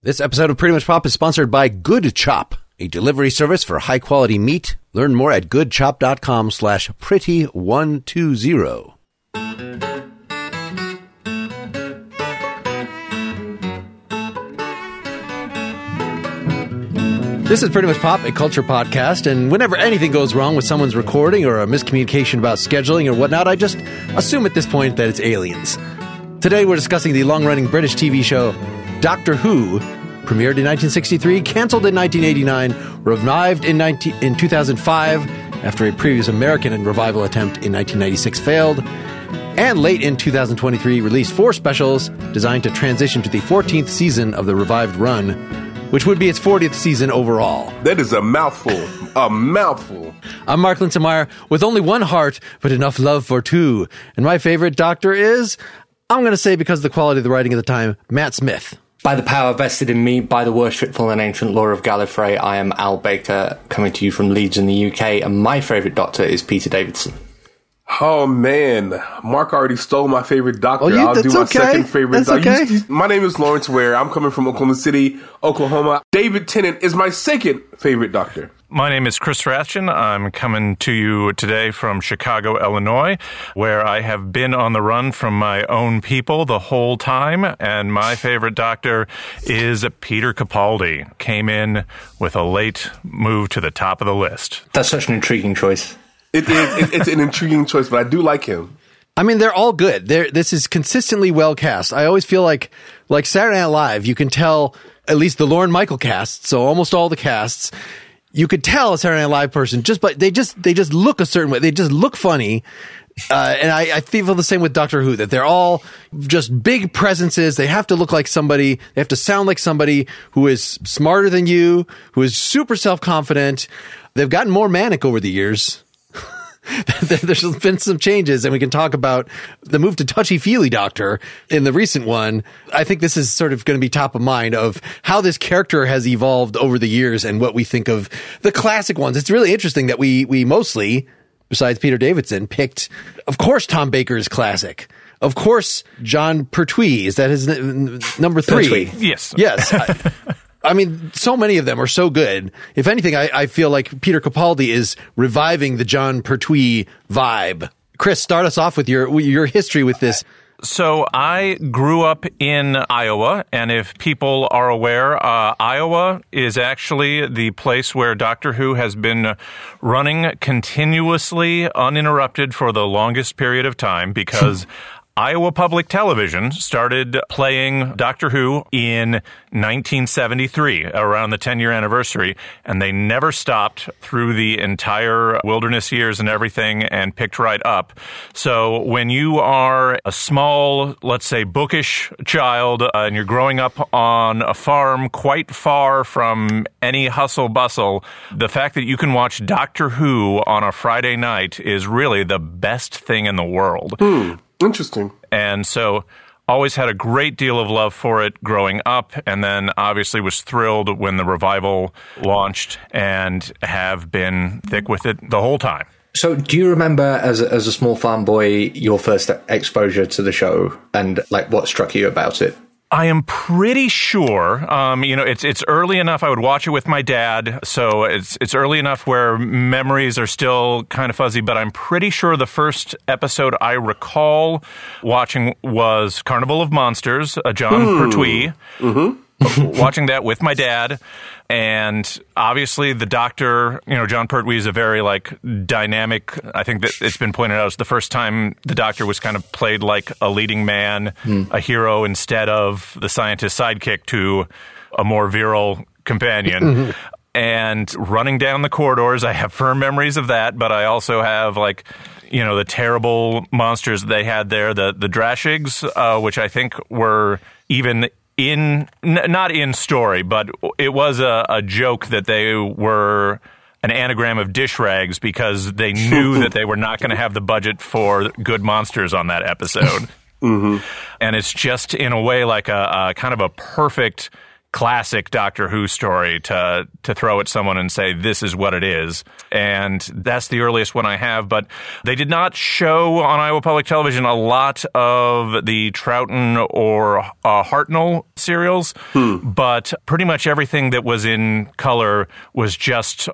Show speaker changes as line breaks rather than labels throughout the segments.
This episode of Pretty Much Pop is sponsored by Good Chop, a delivery service for high-quality meat. Learn more at goodchop.com/pretty120. This is Pretty Much Pop, a culture podcast, and whenever anything goes wrong with someone's recording or a miscommunication about scheduling or whatnot, I just assume at this point that it's aliens. Today we're discussing the long-running British TV show Doctor Who, premiered in 1963, canceled in 1989, revived in 2005 after a previous American revival attempt in 1996 failed, and late in 2023 released 4 specials designed to transition to the 14th season of the revived run, which would be its 40th season overall.
That is a mouthful. A mouthful.
I'm Mark Linsenmeyer with only one heart, but enough love for 2. And my favorite doctor is, I'm going to say because of the quality of the writing at the time, Matt Smith.
By the power vested in me, by the worshipful and ancient law of Gallifrey, I am Al Baker, coming to you from Leeds in the UK, and my favourite doctor is Peter Davidson.
Oh, man. Mark already stole my favorite doctor.
Oh,
I'll do my second favorite doctor.
Okay.
My name is Lawrence Ware. I'm coming from Oklahoma City, Oklahoma. David Tennant is my second favorite doctor.
My name is Chris Ratchin. I'm coming to you today from Chicago, Illinois, where I have been on the run from my own people the whole time. And my favorite doctor is Peter Capaldi. Came in with a late move to the top of the list.
That's such an intriguing choice.
It is. It's an intriguing choice, but I do like him.
I mean, they're all good. This is consistently well cast. I always feel like Saturday Night Live, you can tell, at least the Lorne Michael cast, so almost all the casts, you could tell a Saturday Night Live person but they just look a certain way. They just look funny. And I feel the same with Doctor Who, that they're all just big presences. They have to look like somebody. They have to sound like somebody who is smarter than you, who is super self-confident. They've gotten more manic over the years. There's been some changes, and we can talk about the move to touchy-feely doctor in the recent one. I think this is sort of going to be top of mind of how this character has evolved over the years and what we think of the classic ones. It's really interesting that we mostly, besides Peter Davidson, picked, of course, Tom Baker's classic. Of course, Jon Pertwee. Is that his number 3?
Pertwee.
Yes.
Yes. I mean, so many of them are so good. If anything, I feel like Peter Capaldi is reviving the Jon Pertwee vibe. Chris, start us off with your history with this.
So I grew up in Iowa, and if people are aware, Iowa is actually the place where Doctor Who has been running continuously uninterrupted for the longest period of time because Iowa Public Television started playing Doctor Who in 1973, around the 10-year anniversary, and they never stopped through the entire wilderness years and everything and picked right up. So when you are a small, let's say, bookish child, and you're growing up on a farm quite far from any hustle bustle, the fact that you can watch Doctor Who on a Friday night is really the best thing in the world.
Interesting.
And so always had a great deal of love for it growing up, and then obviously was thrilled when the revival launched and have been thick with it the whole time.
So do you remember as a small farm boy your first exposure to the show and like what struck you about it?
I am pretty sure, it's early enough. I would watch it with my dad, so it's early enough where memories are still kind of fuzzy, but I'm pretty sure the first episode I recall watching was Carnival of Monsters, Jon Pertwee. Mm-hmm. Watching that with my dad, and obviously the Doctor, Jon Pertwee is a very dynamic. I think that it's been pointed out as the first time the Doctor was kind of played like a leading man, a hero instead of the scientist sidekick to a more virile companion. And running down the corridors, I have firm memories of that, but I also have the terrible monsters that they had there, the Drashigs, which I think were even not in story, but it was a joke that they were an anagram of dish rags because they knew that they were not going to have the budget for good monsters on that episode. And it's just in a way like a kind of a perfect classic Doctor Who story to throw at someone and say, this is what it is. And that's the earliest one I have. But they did not show on Iowa Public Television a lot of the Troughton or Hartnell serials. But pretty much everything that was in color was just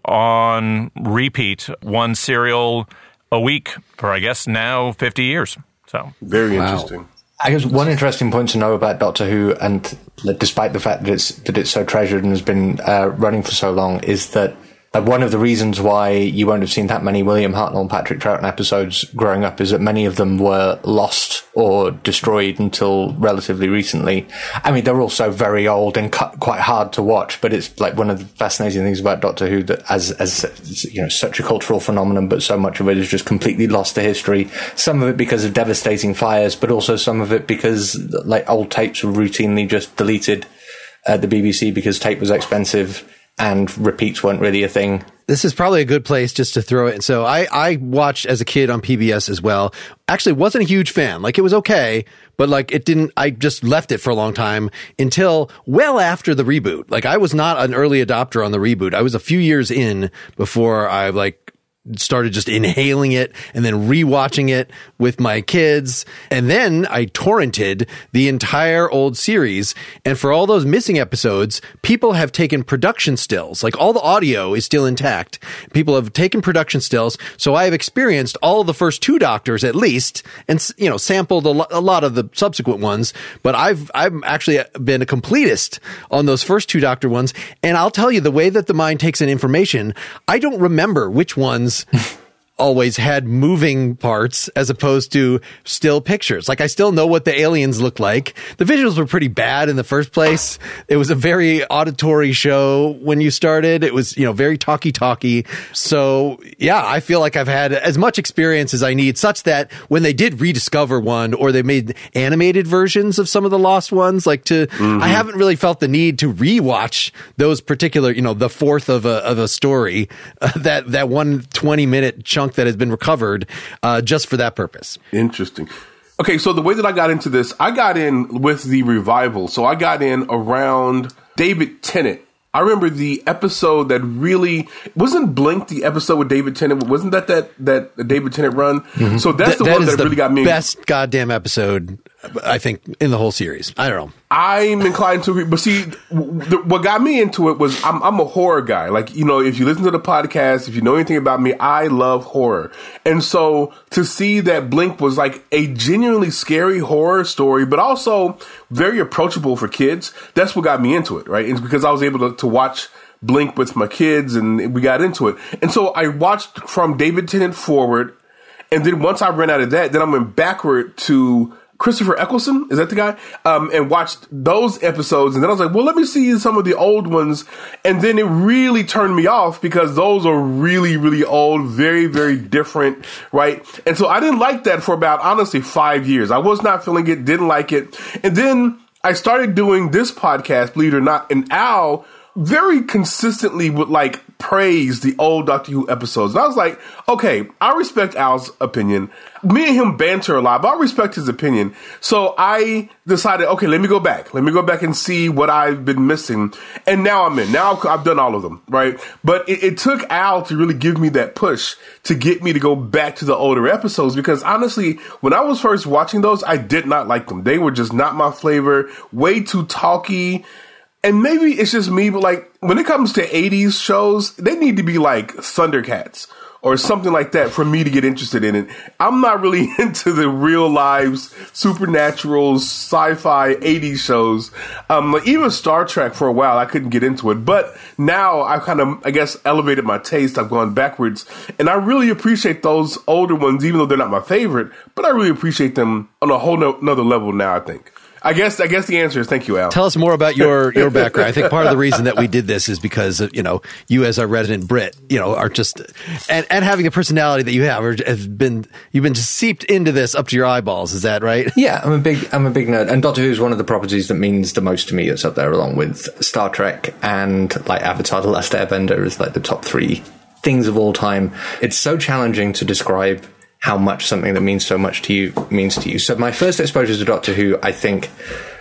on repeat, one serial a week for, I guess, now 50 years. So
very interesting.
I guess one interesting point to know about Doctor Who, and despite the fact that it's so treasured and has been running for so long, is that one of the reasons why you won't have seen that many William Hartnell and Patrick Troughton episodes growing up is that many of them were lost or destroyed until relatively recently. I mean, they're also very old and quite hard to watch, but it's like one of the fascinating things about Doctor Who that as you know, such a cultural phenomenon, but so much of it is just completely lost to history. Some of it because of devastating fires, but also some of it because like old tapes were routinely just deleted at the BBC because tape was expensive and repeats weren't really a thing.
This is probably a good place just to throw it. And so I watched as a kid on PBS as well. Actually, wasn't a huge fan. Like, it was okay, but like I just left it for a long time until well after the reboot. Like, I was not an early adopter on the reboot. I was a few years in before I started just inhaling it and then rewatching it with my kids. And then I torrented the entire old series. And for all those missing episodes, people have taken production stills. Like, all the audio is still intact. People have taken production stills. So I have experienced all of the first two Doctors at least, and, you know, sampled a lot of the subsequent ones. But I've actually been a completist on those first two Doctor ones. And I'll tell you, the way that the mind takes in information, I don't remember which ones always had moving parts as opposed to still pictures. Like, I still know what the aliens look like. The visuals were pretty bad in the first place. It was a very auditory show when you started. It was, you know, very talky. So yeah, I feel like I've had as much experience as I need, such that when they did rediscover one, or they made animated versions of some of the lost ones, I haven't really felt the need to rewatch those particular, you know, the fourth of a story, that 1 20-minute chunk that has been recovered just for that purpose.
Interesting. Okay, so the way that I got into this, I got in with the revival. So I got in around David Tennant. I remember the episode that really wasn't Blink, the episode with David Tennant. Wasn't that David Tennant run? Mm-hmm. So that's the one that really got me.
Best goddamn episode, I think, in the whole series. I don't know.
I'm inclined to agree, but see, what got me into it was I'm a horror guy. Like, you know, if you listen to the podcast, if you know anything about me, I love horror. And so to see that Blink was like a genuinely scary horror story, but also very approachable for kids, that's what got me into it, right? It's because I was able to watch Blink with my kids, and we got into it. And so I watched from David Tennant forward, and then once I ran out of that, then I went backward to Christopher Eccleston, is that the guy? And watched those episodes. And then I was like, well, let me see some of the old ones. And then it really turned me off because those are really, really old, very, very different, right? And so I didn't like that for about, honestly, 5 years. I was not feeling it, didn't like it. And then I started doing this podcast, believe it or not, and Al very consistently would like praise the old Doctor Who episodes. And I was like, okay, I respect Al's opinion. Me and him banter a lot, but I respect his opinion. So I decided, okay, let me go back and see what I've been missing. And now I'm in. Now I've done all of them, right? But it took Al to really give me that push to get me to go back to the older episodes, because honestly, when I was first watching those, I did not like them. They were just not my flavor, way too talky. And maybe it's just me, but like when it comes to 80s shows, they need to be like Thundercats or something like that for me to get interested in it. I'm not really into the real lives, supernatural, sci-fi 80s shows. Like even Star Trek for a while, I couldn't get into it. But now I've kind of, I guess, elevated my taste. I've gone backwards. And I really appreciate those older ones, even though they're not my favorite. But I really appreciate them on a whole nother level now, I think. I guess the answer is thank you, Al.
Tell us more about your background. I think part of the reason that we did this is because of, you know, you as our resident Brit, you know, are just and having the personality that you have, you've been just seeped into this up to your eyeballs. Is that right?
Yeah, I'm a big nerd, and Doctor Who is one of the properties that means the most to me. It's up there along with Star Trek and like Avatar: The Last Airbender is like the top 3 things of all time. It's so challenging to describe how much something that means so much to you means to you. So my first exposure to Doctor Who, I think,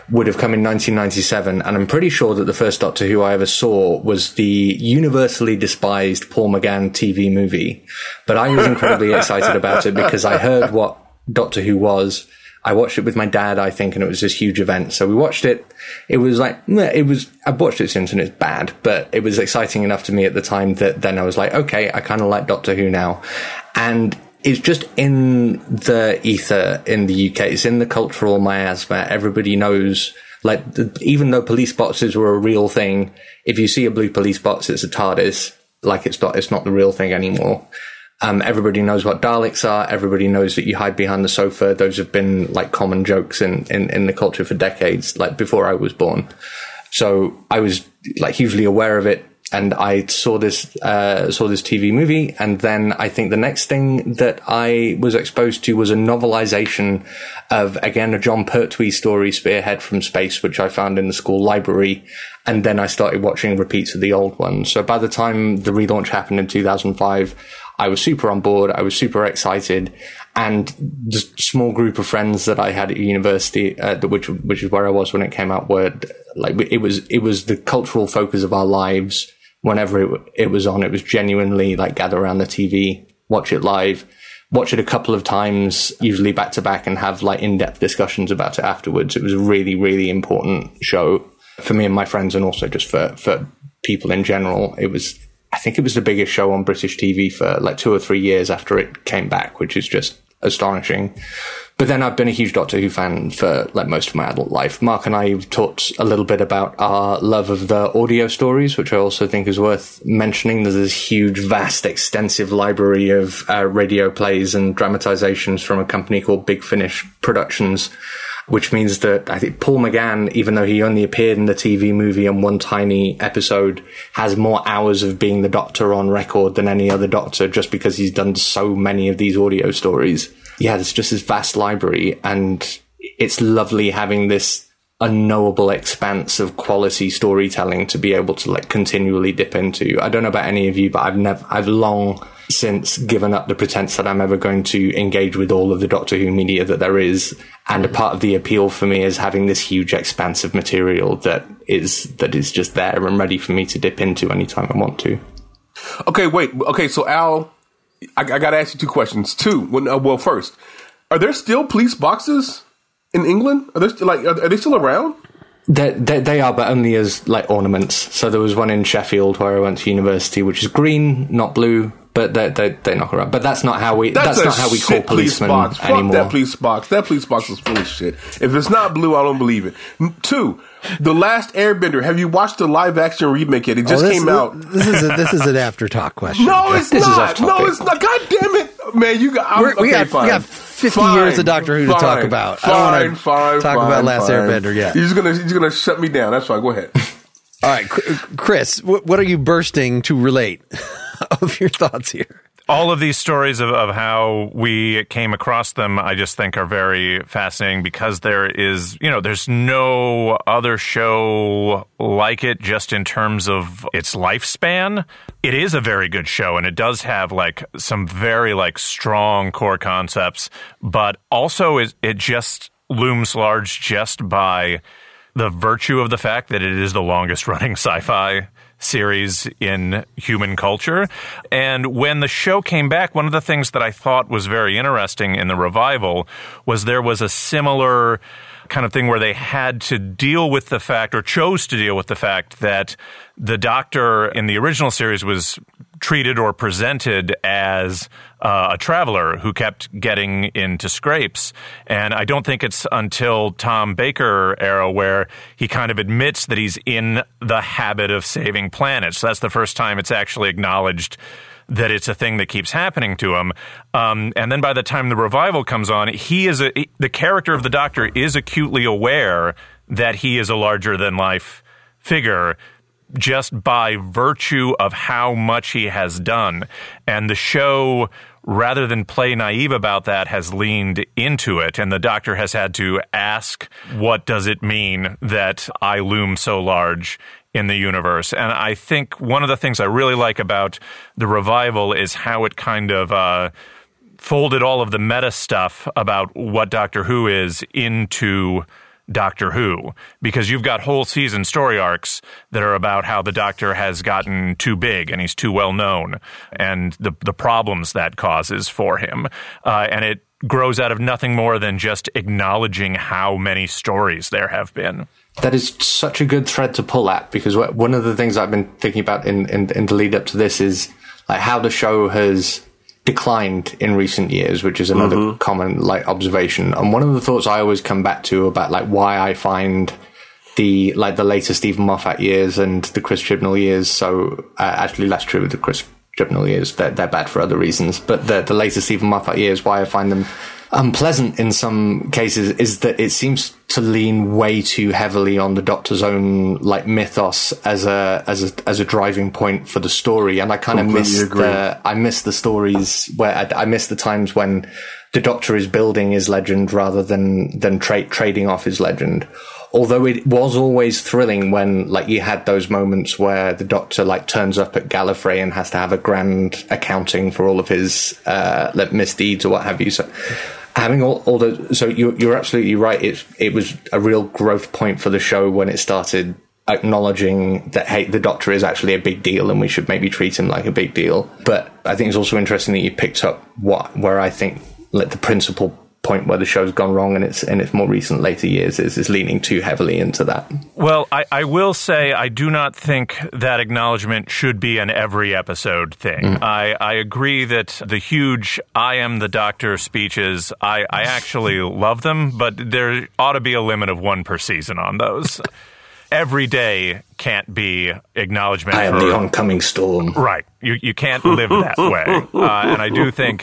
would have come in 1997, and I'm pretty sure that the first Doctor Who I ever saw was the universally despised Paul McGann TV movie. But I was incredibly excited about it because I heard what Doctor Who was. I watched it with my dad, I think, and it was this huge event. So we watched it. It was like, I've watched it since and it's bad, but it was exciting enough to me at the time that then I was like, okay, I kind of like Doctor Who now. And it's just in the ether in the UK. It's in the cultural miasma. Everybody knows, like, even though police boxes were a real thing, if you see a blue police box, it's a TARDIS. Like, it's not the real thing anymore. Everybody knows what Daleks are. Everybody knows that you hide behind the sofa. Those have been like common jokes in the culture for decades, like before I was born. So I was like hugely aware of it. And I saw this TV movie, and then I think the next thing that I was exposed to was a novelization of, again, a John Pertwee story, Spearhead from Space, which I found in the school library. And then I started watching repeats of the old one. So by the time the relaunch happened in 2005, I was super on board. I was super excited. And the small group of friends that I had at university, which is where I was when it came out, were like, it was the cultural focus of our lives. Whenever it was on, it was genuinely like gather around the TV, watch it live, watch it a couple of times, usually back to back, and have like in-depth discussions about it afterwards. It was a really, really important show for me and my friends, and also just for people in general. I think it was the biggest show on British TV for like 2 or 3 years after it came back, which is just astonishing. But then I've been a huge Doctor Who fan for like most of my adult life. Mark and I have talked a little bit about our love of the audio stories, which I also think is worth mentioning. There's this huge, vast, extensive library of radio plays and dramatizations from a company called Big Finish Productions, which means that I think Paul McGann, even though he only appeared in the TV movie on one tiny episode, has more hours of being the Doctor on record than any other Doctor, just because he's done so many of these audio stories. Yeah, there's just this vast library, and it's lovely having this unknowable expanse of quality storytelling to be able to like continually dip into. I don't know about any of you, but I've long since given up the pretense that I'm ever going to engage with all of the Doctor Who media that there is. And a part of the appeal for me is having this huge expanse of material that is just there and ready for me to dip into anytime I want to.
Okay, wait. Okay, so Al, I got to ask you 2 questions. Well, first, are there still police boxes in England? Are they still around?
They are, but only as like ornaments. So there was one in Sheffield where I went to university, which is green, not blue. But they knock around. But that's not how we call policemen anymore.
Fuck that police box. That police box is full of shit. If it's not blue, I don't believe it. 2, The Last Airbender. Have you watched the live action remake yet? It just came out.
This is an after talk question.
No, it's not. No, it's not. God damn it, man! We
got 50 years of Doctor Who to talk about. I don't want to talk about Last Airbender yet.
You're gonna shut me down. That's fine. Go ahead.
All right, Chris, what are you bursting to relate of your thoughts here?
All of these stories of how we came across them, I just think are very fascinating because there's no other show like it just in terms of its lifespan. It is a very good show, and it does have like some very like strong core concepts, but also it just looms large just by the virtue of the fact that it is the longest running sci-fi series in human culture. And when the show came back, one of the things that I thought was very interesting in the revival was there was a similar kind of thing where they had to deal with the fact, or chose to deal with the fact, that the Doctor in the original series was treated or presented as a traveler who kept getting into scrapes. And I don't think it's until Tom Baker era where he kind of admits that he's in the habit of saving planets. So that's the first time it's actually acknowledged that it's a thing that keeps happening to him. And then by the time the revival comes on, the character of the Doctor is acutely aware that he is a larger-than-life figure just by virtue of how much he has done. And the show, rather than play naive about that, has leaned into it. And the Doctor has had to ask, what does it mean that I loom so large in the universe? And I think one of the things I really like about the revival is how it kind of folded all of the meta stuff about what Doctor Who is into Doctor Who, because you've got whole season story arcs that are about how the Doctor has gotten too big and he's too well known, and the problems that causes for him. And it grows out of nothing more than just acknowledging how many stories there have been.
That is such a good thread to pull at, because one of the things I've been thinking about in the lead up to this is like how the show has declined in recent years, which is another common like observation. And one of the thoughts I always come back to about like why I find the later Stephen Moffat years and the Chris Chibnall years so actually less true with the Chris Chibnall years. They're bad for other reasons, but the later Stephen Moffat years, why I find them unpleasant in some cases, is that it seems to lean way too heavily on the Doctor's own like mythos as a driving point for the story, and I kind of miss the stories where I miss the times when the Doctor is building his legend rather than trading off his legend. Although it was always thrilling when like you had those moments where the Doctor like turns up at Gallifrey and has to have a grand accounting for all of his misdeeds or what have you. So having all the, so you're absolutely right. It was a real growth point for the show when it started acknowledging that, hey, the Doctor is actually a big deal and we should maybe treat him like a big deal. But I think it's also interesting that you picked up where I think like the principal point where the show's gone wrong in its more recent later years is leaning too heavily into that.
Well, I will say I do not think that acknowledgement should be an every episode thing. I agree that the huge I am the Doctor speeches, I actually love them, but there ought to be a limit of one per season on those. Every day can't be acknowledgement.
I am the oncoming storm.
Right. You can't live that way. And I do think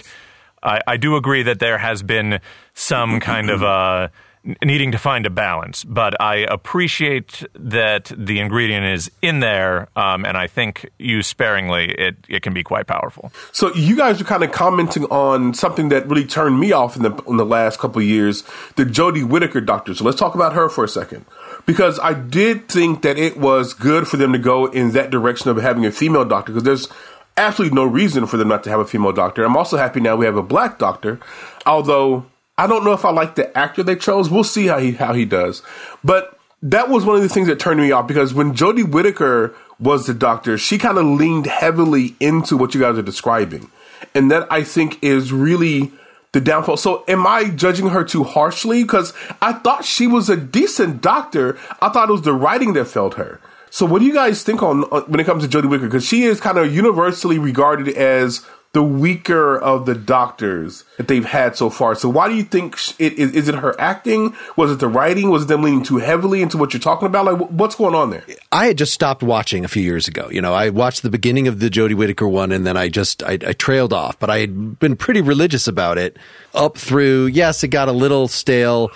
I do agree that there has been some kind of needing to find a balance, but I appreciate that the ingredient is in there, and I think used sparingly, it can be quite powerful.
So you guys are kind of commenting on something that really turned me off in the last couple of years, the Jodie Whittaker Doctor. So let's talk about her for a second, because I did think that it was good for them to go in that direction of having a female Doctor, because there's absolutely no reason for them not to have a female Doctor. I'm also happy now we have a black Doctor, although I don't know if I like the actor they chose. We'll see how he does. But that was one of the things that turned me off, because when Jodie Whittaker was the Doctor, she kind of leaned heavily into what you guys are describing. And that, I think, is really the downfall. So am I judging her too harshly? Because I thought she was a decent Doctor. I thought it was the writing that failed her. So what do you guys think on when it comes to Jodie Whittaker? Because she is kind of universally regarded as the weaker of the Doctors that they've had so far. So why do you think is it her acting? Was it the writing? Was it them leaning too heavily into what you're talking about? Like, what's going on there?
I had just stopped watching a few years ago. You know, I watched the beginning of the Jodie Whittaker one, and then I trailed off. But I had been pretty religious about it up through. Yes, it got a little stale.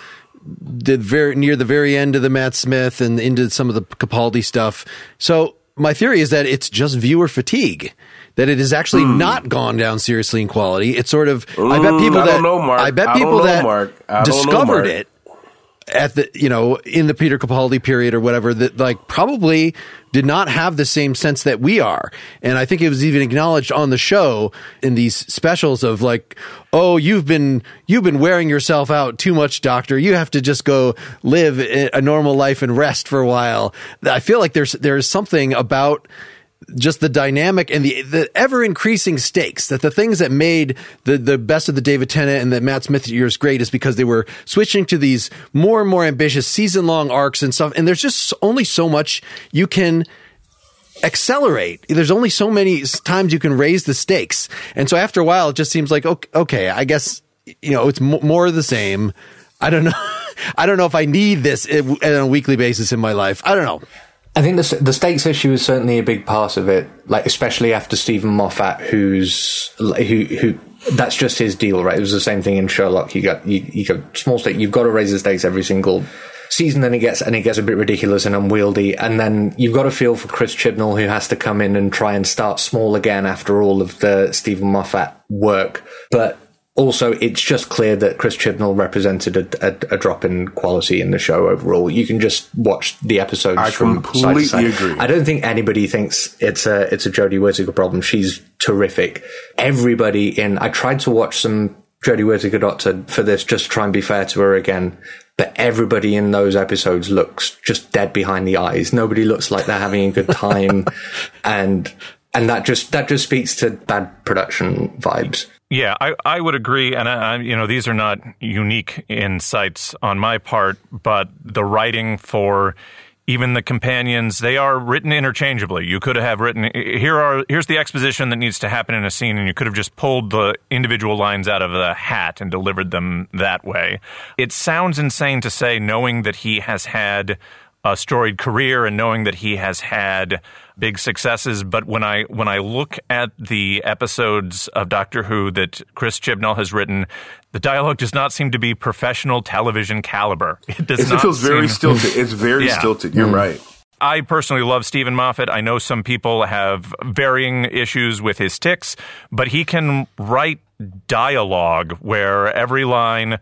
Near the very end of the Matt Smith and into some of the Capaldi stuff. So my theory is that it's just viewer fatigue, that it has actually not gone down seriously in quality. It's sort of, I bet people that discovered it at the, you know, in the Peter Capaldi period or whatever, that like probably did not have the same sense that we are. And I think it was even acknowledged on the show in these specials of like, oh, you've been wearing yourself out too much, Doctor. You have to just go live a normal life and rest for a while. I feel like there's something about just the dynamic and the ever increasing stakes, that the things that made the best of the David Tennant and the Matt Smith years great is because they were switching to these more and more ambitious season-long arcs and stuff. And there's just only so much you can accelerate. There's only so many times you can raise the stakes. And so after a while, it just seems like, okay, I guess, you know, it's more of the same. I don't know. I don't know if I need this on a weekly basis in my life. I don't know.
I think the stakes issue is certainly a big part of it, like especially after Stephen Moffat, who that's just his deal, right? It was the same thing in Sherlock. You got small stakes. You've got to raise the stakes every single season, and it gets a bit ridiculous and unwieldy. And then you've got to feel for Chris Chibnall, who has to come in and try and start small again after all of the Stephen Moffat work, but also, it's just clear that Chris Chibnall represented a drop in quality in the show overall. You can just watch the episodes from side to side.
Agree.
I don't think anybody thinks it's a Jodie Whittaker problem. She's terrific. Everybody I tried to watch some Jodie Whittaker Doctor for this, just to try and be fair to her again. but everybody in those episodes looks just dead behind the eyes. Nobody looks like they're having a good time. and that just speaks to bad production vibes.
Yeah, I would agree, and these are not unique insights on my part, but the writing for even the companions, they are written interchangeably. You could have written, here's the exposition that needs to happen in a scene, and you could have just pulled the individual lines out of the hat and delivered them that way. It sounds insane to say, knowing that he has had a storied career and knowing that he has had big successes, but when I look at the episodes of Doctor Who that Chris Chibnall has written, the dialogue does not seem to be professional television caliber. It
feels very stilted. It's very stilted. You're right.
I personally love Stephen Moffat. I know some people have varying issues with his tics, but he can write dialogue where every line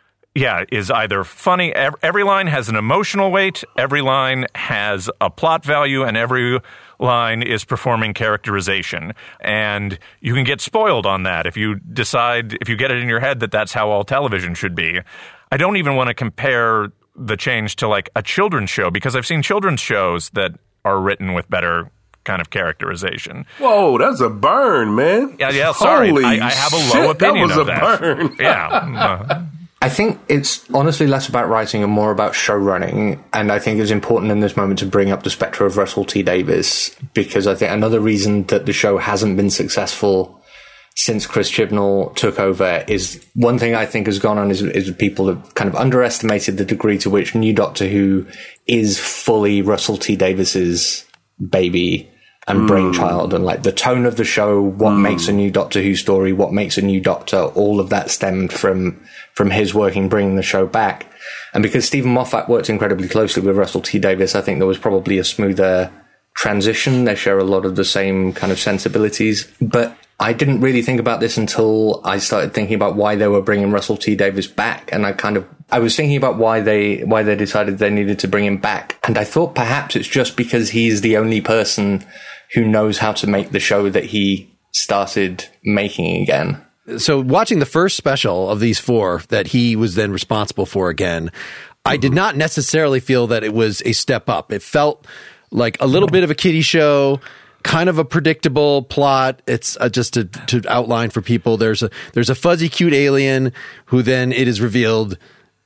is either funny. Every line has an emotional weight. Every line has a plot value, and every line is performing characterization. And you can get spoiled on that if you get it in your head that that's how all television should be. I don't even want to compare the change to like a children's show, because I've seen children's shows that are written with better kind of characterization.
Whoa, that's a burn, man.
Yeah, sorry. I have a low opinion of that.
That was a burn.
Yeah.
I think it's honestly less about writing and more about show running. And I think it's important in this moment to bring up the spectre of Russell T Davies, because I think another reason that the show hasn't been successful since Chris Chibnall took over is one thing I think has gone on is people have kind of underestimated the degree to which New Doctor Who is fully Russell T Davies's baby and brainchild, and like the tone of the show, what makes a new Doctor Who story, what makes a new Doctor, all of that stemmed from his work in bringing the show back. And because Stephen Moffat worked incredibly closely with Russell T Davies, I think there was probably a smoother transition. They share a lot of the same kind of sensibilities. But I didn't really think about this until I started thinking about why they were bringing Russell T Davies back. And I was thinking about why they decided they needed to bring him back. And I thought perhaps it's just because he's the only person who knows how to make the show that he started making again.
So watching the first special of these 4 that he was then responsible for again, I did not necessarily feel that it was a step up. It felt like a little bit of a kiddie show, kind of a predictable plot. It's just to outline for people. There's a fuzzy, cute alien who then it is revealed,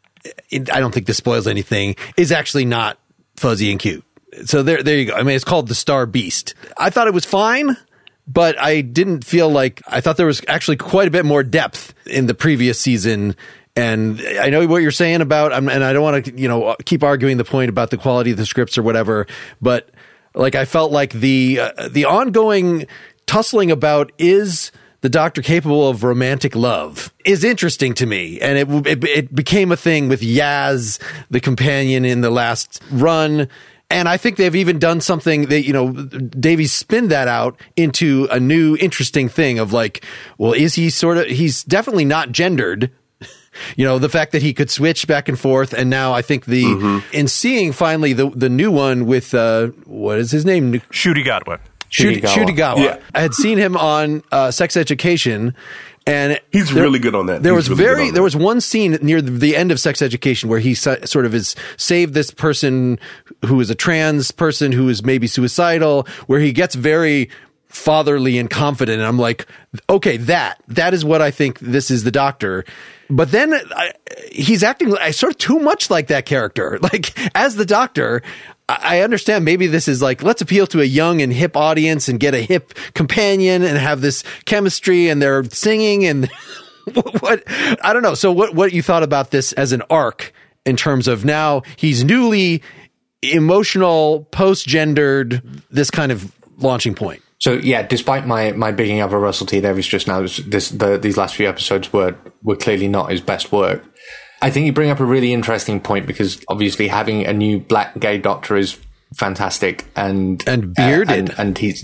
I don't think this spoils anything, is actually not fuzzy and cute. So there you go. I mean, it's called the Star Beast. I thought it was fine, but I didn't feel like, I thought there was actually quite a bit more depth in the previous season. And I know what you're saying about, and I don't want to, keep arguing the point about the quality of the scripts or whatever, but like, I felt like the ongoing tussling about is the Doctor capable of romantic love is interesting to me. And it became a thing with Yaz, the companion in the last run. And I think they've even done something that, Davies spinned that out into a new interesting thing of like, well, is he he's definitely not gendered. The fact that he could switch back and forth. And now I think in seeing finally the new one with, what is his name?
Ncuti Gatwa.
Ncuti Gatwa. Yeah. I had seen him on Sex Education. And
he's really good on that.
There was one scene near the end of Sex Education where he sort of is saved this person who is a trans person who is maybe suicidal, where he gets very fatherly and confident. And I'm like, okay, that is what I think this is the Doctor. But then he's acting sort of too much like that character. Like as the Doctor, I understand maybe this is like, let's appeal to a young and hip audience and get a hip companion and have this chemistry and they're singing and what, I don't know. So what you thought about this as an arc in terms of now he's newly emotional, post-gendered, this kind of launching point?
So yeah, despite my bigging up of Russell T Davies just now, these last few episodes were clearly not his best work. I think you bring up a really interesting point because obviously having a new black gay Doctor is fantastic and
bearded
and he's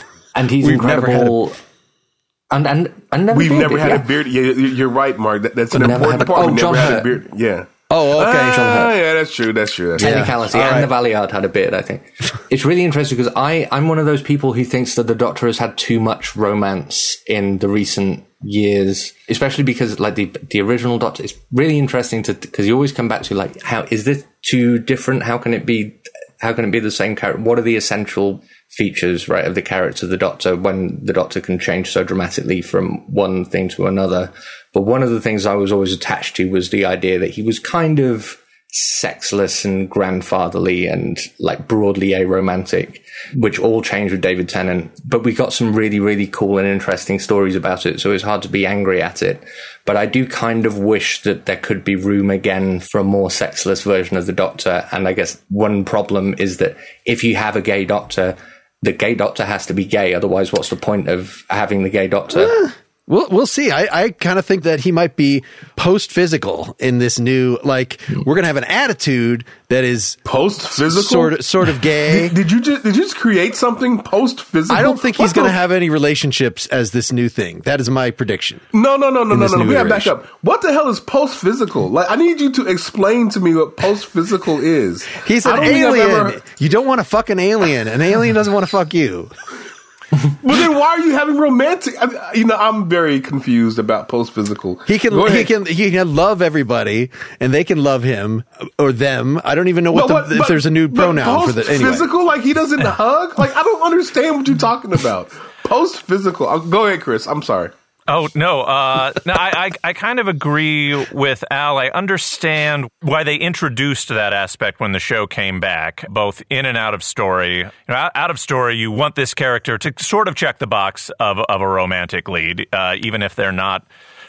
incredible.
We've never had a beard. Yeah, you're right, Mark. That's an important part. We've never had a beard. Yeah.
Oh, okay.
Yeah, that's true.
Technicality.
Yeah.
And the Valiard had a beard, I think. It's really interesting because I'm one of those people who thinks that the Doctor has had too much romance in the recent years, especially because like the original Doctor, it's really interesting because you always come back to like, how is this too different? How can it be the same character? What are the essential features, right, of the character of the Doctor when the Doctor can change so dramatically from one thing to another? But one of the things I was always attached to was the idea that he was kind of sexless and grandfatherly and like broadly aromantic, which all changed with David Tennant. But we got some really, really cool and interesting stories about it, so it's hard to be angry at it. But I do kind of wish that there could be room again for a more sexless version of the Doctor. And I guess one problem is that if you have a gay Doctor, the gay Doctor has to be gay. Otherwise, what's the point of having the gay Doctor?
We'll see. I kind of think that he might be post-physical in this new, like, we're going to have an attitude that is
post-physical,
sort of gay.
Did you just create something post-physical?
I don't think he's going to have any relationships as this new thing. That is my prediction.
No. We gotta back up. What the hell is post-physical? Like, I need you to explain to me what post-physical is.
He's an alien. You don't want to fuck an alien. An alien doesn't want to fuck you.
Well, then why are you having romantic? I'm very confused about post-physical.
He can love everybody, and they can love him or them. I don't even know if there's a new pronoun for that. Anyway.
Post-physical, like he doesn't hug. Like I don't understand what you're talking about. Post-physical. Go ahead, Chris. I'm sorry.
Oh, no. I kind of agree with Al. I understand why they introduced that aspect when the show came back, both in and out of story. Out of story, you want this character to sort of check the box of a romantic lead, even if they're not,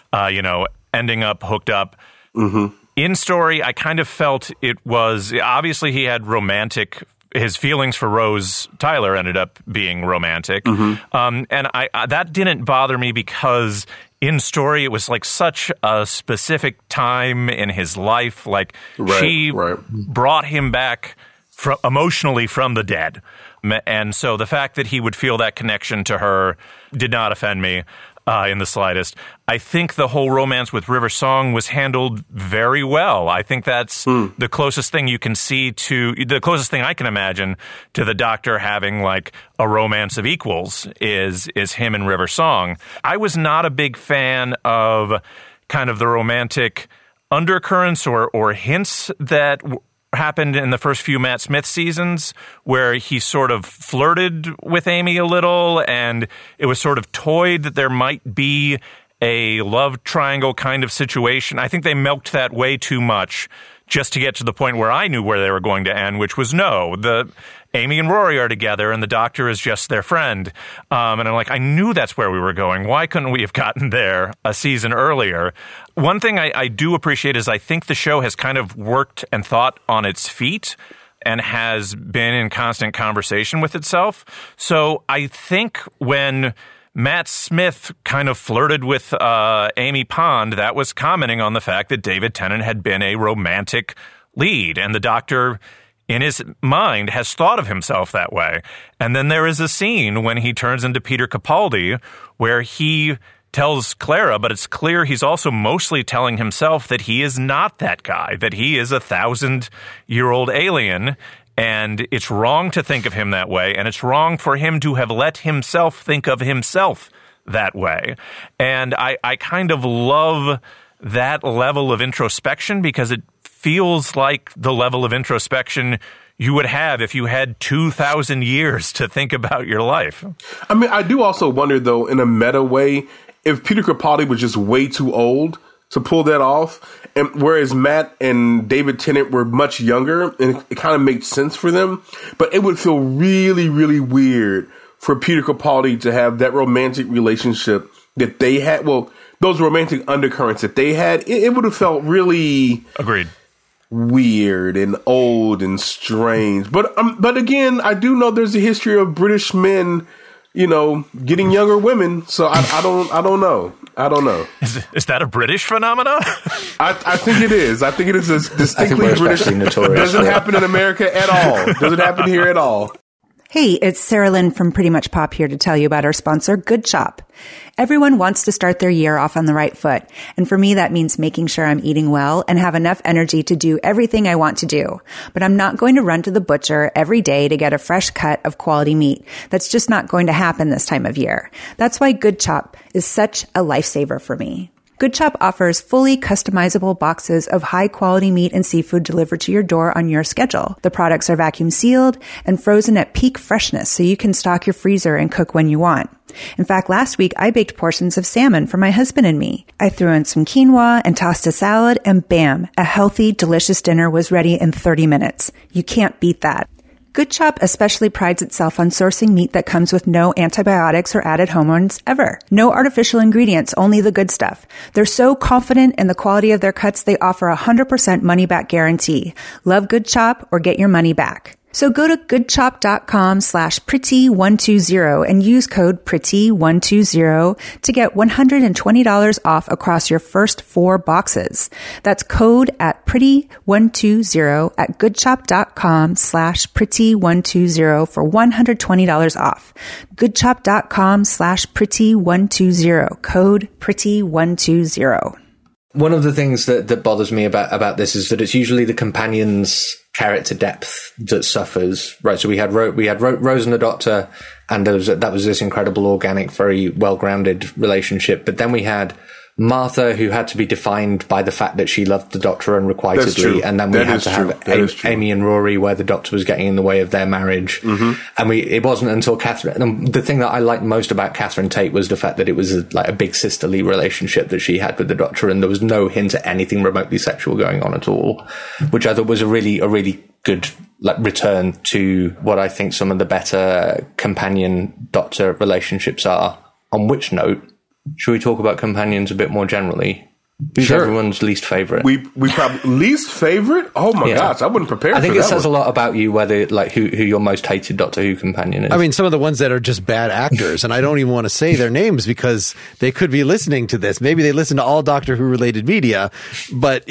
ending up hooked up.
Mm-hmm.
In story, I kind of felt it was, obviously he had his feelings for Rose Tyler ended up being romantic.
Mm-hmm.
And I that didn't bother me because in story, it was like such a specific time in his life. Like she brought him back emotionally from the dead. And so the fact that he would feel that connection to her did not offend me in the slightest. I think the whole romance with River Song was handled very well. I think that's the closest thing you can see the closest thing I can imagine to the Doctor having like a romance of equals is him and River Song. I was not a big fan of kind of the romantic undercurrents or hints that happened in the first few Matt Smith seasons where he sort of flirted with Amy a little and it was sort of toyed that there might be a love triangle kind of situation. I think they milked that way too much just to get to the point where I knew where they were going to end, which was Amy and Rory are together and the Doctor is just their friend. And I'm like, I knew that's where we were going. Why couldn't we have gotten there a season earlier? One thing I do appreciate is I think the show has kind of worked and thought on its feet and has been in constant conversation with itself. So I think when Matt Smith kind of flirted with Amy Pond, that was commenting on the fact that David Tennant had been a romantic lead, and the Doctor, in his mind, has thought of himself that way. And then there is a scene when he turns into Peter Capaldi where he tells Clara, but it's clear he's also mostly telling himself that he is not that guy, that he is a 1,000-year-old alien. And it's wrong to think of him that way, and it's wrong for him to have let himself think of himself that way. And I kind of love that level of introspection because it feels like the level of introspection you would have if you had 2,000 years to think about your life.
I mean, I do also wonder, though, in a meta way, if Peter Capaldi was just way too old to pull that off, and whereas Matt and David Tennant were much younger, and it kind of made sense for them, but it would feel really, really weird for Peter Capaldi to have that romantic relationship that they had. Well, those romantic undercurrents that they had, it would have felt really weird and old and strange. But again, I do know there's a history of British men, getting younger women. So I don't know.
Is that a British phenomenon?
I think it is. I think it is a distinctly British. Doesn't happen in America at all. Doesn't happen here at all.
Hey, it's Sarah Lynn from Pretty Much Pop here to tell you about our sponsor, Good Chop. Everyone wants to start their year off on the right foot. And for me, that means making sure I'm eating well and have enough energy to do everything I want to do. But I'm not going to run to the butcher every day to get a fresh cut of quality meat. That's just not going to happen this time of year. That's why Good Chop is such a lifesaver for me. Good Chop offers fully customizable boxes of high-quality meat and seafood delivered to your door on your schedule. The products are vacuum sealed and frozen at peak freshness, so you can stock your freezer and cook when you want. In fact, last week I baked portions of salmon for my husband and me. I threw in some quinoa and tossed a salad, and bam, a healthy, delicious dinner was ready in 30 minutes. You can't beat that. Good Chop especially prides itself on sourcing meat that comes with no antibiotics or added hormones ever. No artificial ingredients, only the good stuff. They're so confident in the quality of their cuts, they offer a 100% money-back guarantee. Love Good Chop or get your money back. So go to goodchop.com/pretty120 and use code pretty120 to get $120 off across your first 4 boxes. That's code at pretty120 at goodchop.com/pretty120 for $120 off. goodchop.com/pretty120, code pretty120.
One of the things that bothers me about this is that it's usually the companion's character depth that suffers, right? So we had Rose and the Doctor, and that was this incredible, organic, very well-grounded relationship. But then we had Martha, who had to be defined by the fact that she loved the Doctor unrequitedly, and then we had to have Amy and Rory, where the Doctor was getting in the way of their marriage. And it wasn't until Catherine. And the thing that I liked most about Catherine Tate was the fact that it was a big sisterly relationship that she had with the Doctor, and there was no hint at anything remotely sexual going on at all, which I thought was a really good return to what I think some of the better companion-Doctor relationships are. On which note, should we talk about companions a bit more generally? Who's everyone's least favorite?
We probably least favorite? Oh my gosh, I wasn't prepared for that.
I think it says a lot about you whether who your most hated Doctor Who companion is.
I mean, some of the ones that are just bad actors, and I don't even want to say their names because they could be listening to this. Maybe they listen to all Doctor Who related media, but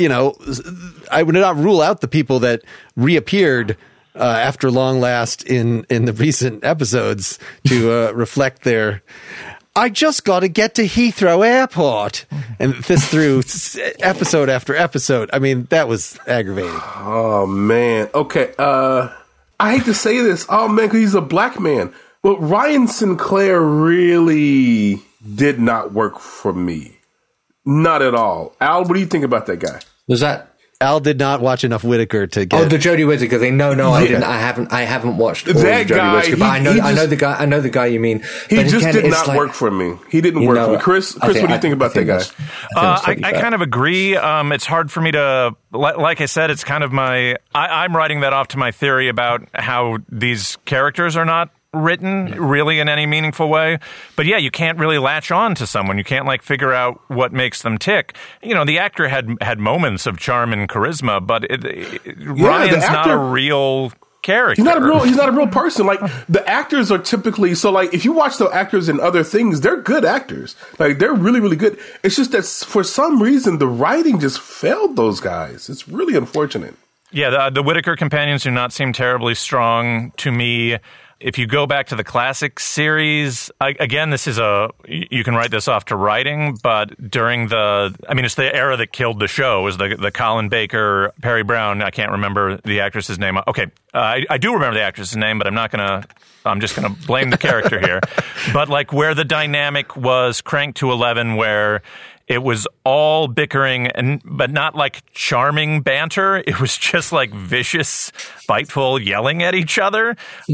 I would not rule out the people that reappeared after long last in the recent episodes to reflect their. I just got to get to Heathrow Airport. And this through episode after episode. I mean, that was aggravating.
Oh, man. Okay. I hate to say this. Oh, man, because he's a black man. But Ryan Sinclair really did not work for me. Not at all. Al, what do you think about that guy?
Was that...
Al did not watch enough Whittaker to get.
Oh, the Jodie Whittaker thing. No, I didn't. I haven't watched all
that
the Jodie Whittaker. But I know the guy you mean.
He but just did not work for me. He didn't work for me. Chris, what do you think about that guy?
I kind of agree. It's hard for me to, like I said, it's kind of I'm writing that off to my theory about how these characters are not written really in any meaningful way. But yeah, you can't really latch on to someone. You can't figure out what makes them tick. The actor had moments of charm and charisma, but Ryan's not a real character.
He's not a real person. The actors are typically if you watch the actors in other things, they're good actors. They're really, really good. It's just that for some reason the writing just failed those guys. It's really unfortunate.
Yeah, the Whittaker companions do not seem terribly strong to me. If you go back to the classic series, again, you can write this off to writing, but during it's the era that killed the show, was the Colin Baker, Perry Brown, I can't remember the actress's name. Okay, I do remember the actress's name, but I'm just going to blame the character here. But where the dynamic was cranked to 11, where it was all bickering, but not charming banter. It was just vicious, spiteful yelling at each other.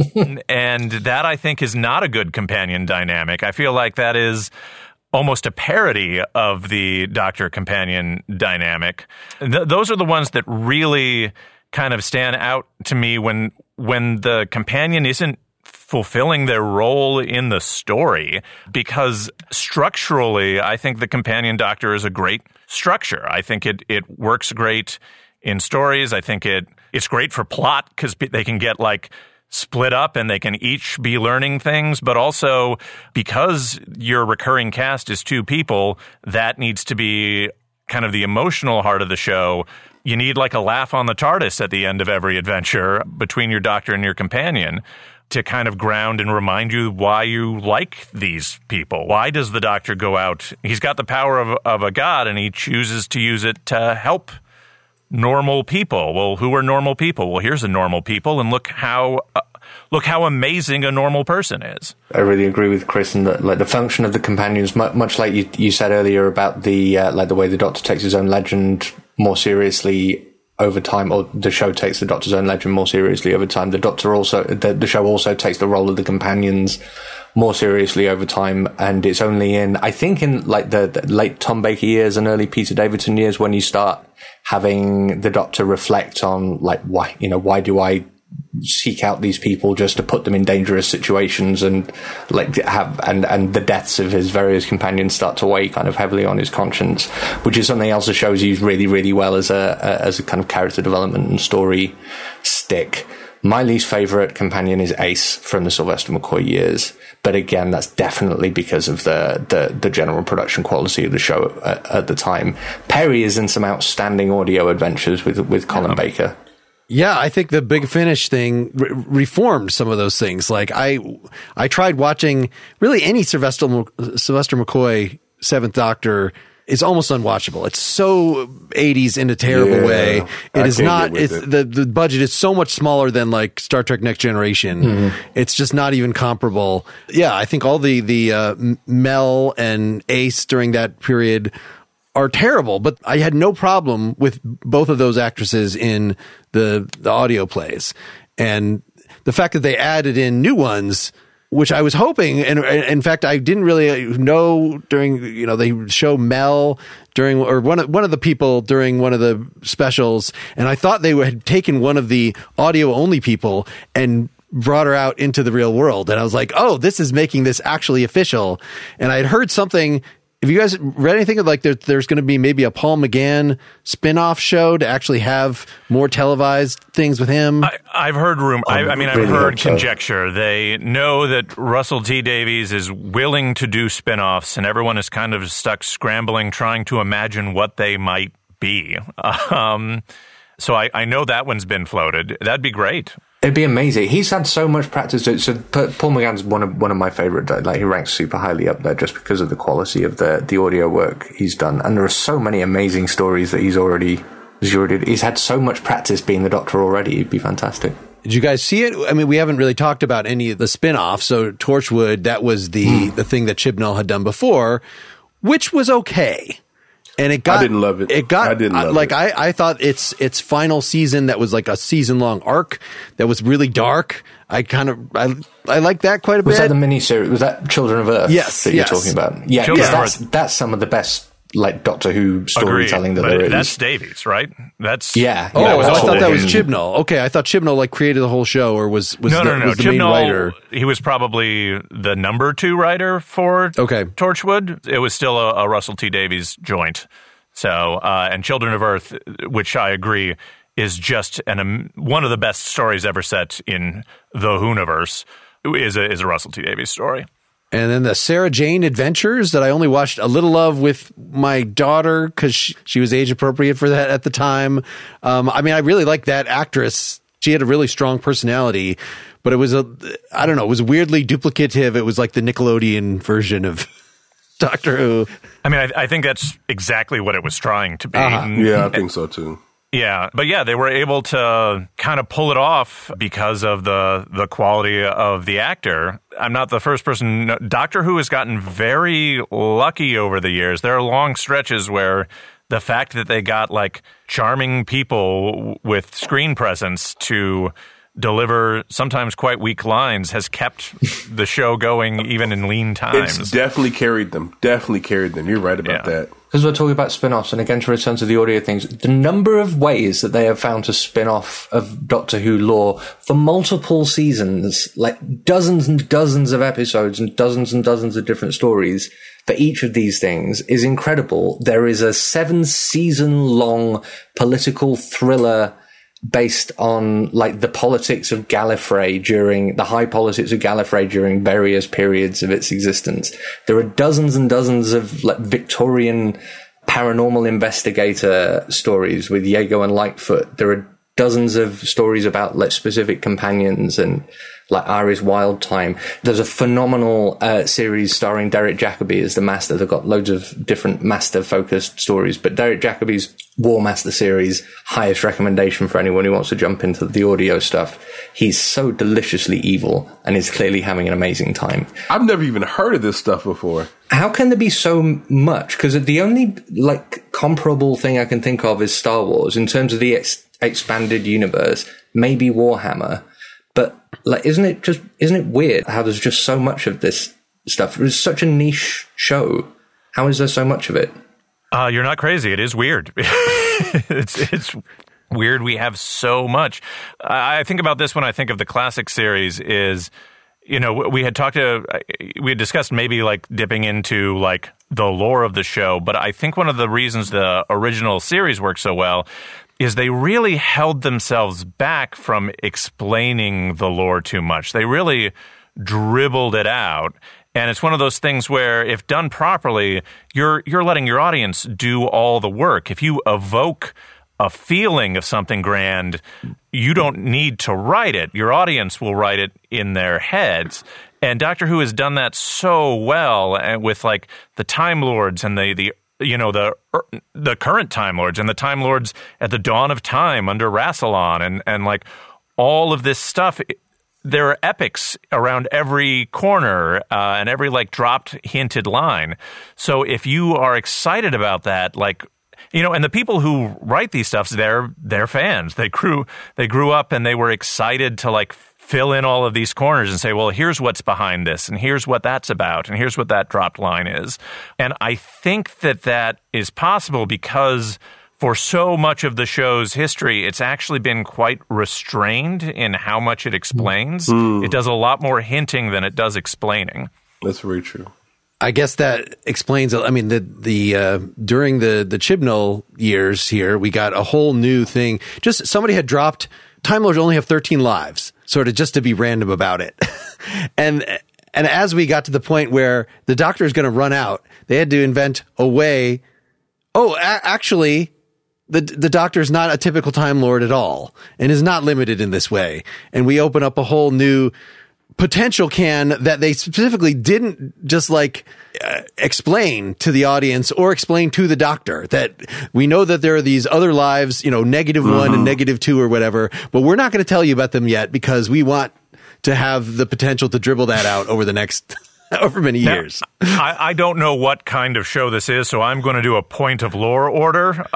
And that, I think, is not a good companion dynamic. I feel like that is almost a parody of the Doctor-companion dynamic. Those are the ones that really kind of stand out to me when the companion isn't fulfilling their role in the story, because structurally, I think the companion Doctor is a great structure. I think it works great in stories. I think it's great for plot because they can get split up and they can each be learning things, but also because your recurring cast is 2 people, that needs to be kind of the emotional heart of the show. You need a laugh on the TARDIS at the end of every adventure between your Doctor and your companion. to kind of ground and remind you why you like these people. Why does the Doctor go out? He's got the power of a god, and he chooses to use it to help normal people. Well, who are normal people? Well, here's a normal people, and look how amazing a normal person is.
I really agree with Chris, and like the function of the companions, much like you said earlier about the like the way the Doctor takes his own legend more seriously over time, or the show takes the Doctor's own legend more seriously over time. The show also takes the role of the companions more seriously over time, and it's only in like the late Tom Baker years and early Peter Davison years when you start having the Doctor reflect on like why do I seek out these people just to put them in dangerous situations, and like and the deaths of his various companions start to weigh kind of heavily on his conscience, which is something else the show's used really, really well as a kind of character development and story stick. My least favorite companion is Ace from the Sylvester McCoy years, but again, that's definitely because of the general production quality of the show at the time. Perry is in some outstanding audio adventures with Colin Baker.
Yeah, I think the Big Finish thing reformed some of those things. Like I tried watching really any Sylvester McCoy Seventh Doctor is almost unwatchable. It's so 80s in a terrible way. It is not. It's the budget is so much smaller than like Star Trek Next Generation. Mm-hmm. It's just not even comparable. Yeah, I think all the Mel and Ace during that period are terrible, but I had no problem with both of those actresses in the audio plays. And the fact that they added in new ones, which I was hoping, and in fact, I didn't really know during, they show Mel during, or one of the people during one of the specials, and I thought they had taken one of the audio only people and brought her out into the real world. And I was like, oh, this is making this actually official. And I had heard something. Have you guys read anything of like there's going to be maybe a Paul McGann spin-off show to actually have more televised things with him?
I've heard I've heard conjecture. They know that Russell T Davies is willing to do spin-offs, and everyone is kind of stuck scrambling, trying to imagine what they might be. So I know that one's been floated. That'd be great.
It'd be amazing. He's had so much practice. So Paul McGann's one of my favorite. Like, he ranks super highly up there just because of the quality of the audio work he's done. And there are so many amazing stories that he's had so much practice being the Doctor already. It'd be fantastic.
Did you guys see it? I mean, we haven't really talked about any of the spin-offs. So Torchwood, that was the thing that Chibnall had done before, which was okay. And I didn't love it. I thought its final season, that was like a season-long arc that was really dark. I like that quite a bit.
Was that the miniseries? Was that Children of Earth?
Yes,
that you're talking about. Yeah, that's some of the best like Doctor Who storytelling that there is.
That's Davies, right? That's
I thought that was Chibnall. Okay, I thought Chibnall like created the whole show, or was the main writer.
He was probably the number 2 writer for Torchwood. It was still a Russell T Davies joint. So and Children of Earth, which I agree is just one of the best stories ever set in the Whoniverse, is a Russell T Davies story.
And then the Sarah Jane Adventures that I only watched a little of with my daughter because she was age appropriate for that at the time. I really like that actress. She had a really strong personality, but it was it was weirdly duplicative. It was like the Nickelodeon version of Doctor Who.
I think that's exactly what it was trying to be.
Yeah, I think so too.
Yeah, but they were able to kind of pull it off because of the quality of the actor. I'm not the first person. Doctor Who has gotten very lucky over the years. There are long stretches where the fact that they got like charming people with screen presence to deliver sometimes quite weak lines has kept the show going even in lean times.
It's definitely carried them. You're right about that.
Because we're talking about spin-offs, and again, to return to the audio things, the number of ways that they have found to spin off of Doctor Who lore for multiple seasons, like dozens and dozens of episodes and dozens of different stories for each of these things, is incredible. There is a 7-season-long political thriller based on like the politics of Gallifrey during the high politics of Gallifrey during various periods of its existence. There are dozens and dozens of like Victorian paranormal investigator stories with Yago and Lightfoot. There are dozens of stories about like specific companions, and like Iris Wild Time. There's a phenomenal series starring Derek Jacobi as the Master. They've got loads of different Master-focused stories, but Derek Jacobi's War Master series, highest recommendation for anyone who wants to jump into the audio stuff. He's so deliciously evil and is clearly having an amazing time.
I've never even heard of this stuff before.
How can there be so much? Because the only comparable thing I can think of is Star Wars in terms of the expanded universe, maybe Warhammer. But isn't it weird how there's just so much of this stuff? It's such a niche show. How is there so much of it?
You're not crazy. It is weird. It's weird. We have so much. I think about this when I think of the classic series is, we had discussed maybe dipping into the lore of the show. But I think one of the reasons the original series worked so well is they really held themselves back from explaining the lore too much. They really dribbled it out. And it's one of those things where, if done properly, you're letting your audience do all the work. If you evoke a feeling of something grand, you don't need to write it. Your audience will write it in their heads. And Doctor Who has done that so well, and with the Time Lords and the current Time Lords and the Time Lords at the dawn of time under Rassilon and all of this stuff. There are epics around every corner and every dropped hinted line. So if you are excited about that, and the people who write these stuffs, they're fans. They grew up and they were excited to fill in all of these corners and say, well, here's what's behind this, and here's what that's about, and here's what that dropped line is. And I think that is possible because for so much of the show's history, it's actually been quite restrained in how much it explains. It does a lot more hinting than it does explaining.
That's very true.
I guess that explains. I mean, during the Chibnall years here, we got a whole new thing. Just somebody had dropped Time Lords only have 13 lives, sort of just to be random about it. and as we got to the point where the Doctor is going to run out, they had to invent a way. Oh, actually, the Doctor is not a typical Time Lord at all, and is not limited in this way. And we open up a whole new potential can that they specifically didn't just explain to the audience or explain to the Doctor, that we know that there are these other lives, -1 and -2 or whatever, but we're not going to tell you about them yet because we want to have the potential to dribble that out over the next over many years.
Now, I don't know what kind of show this is, so I'm going to do a point of lore order.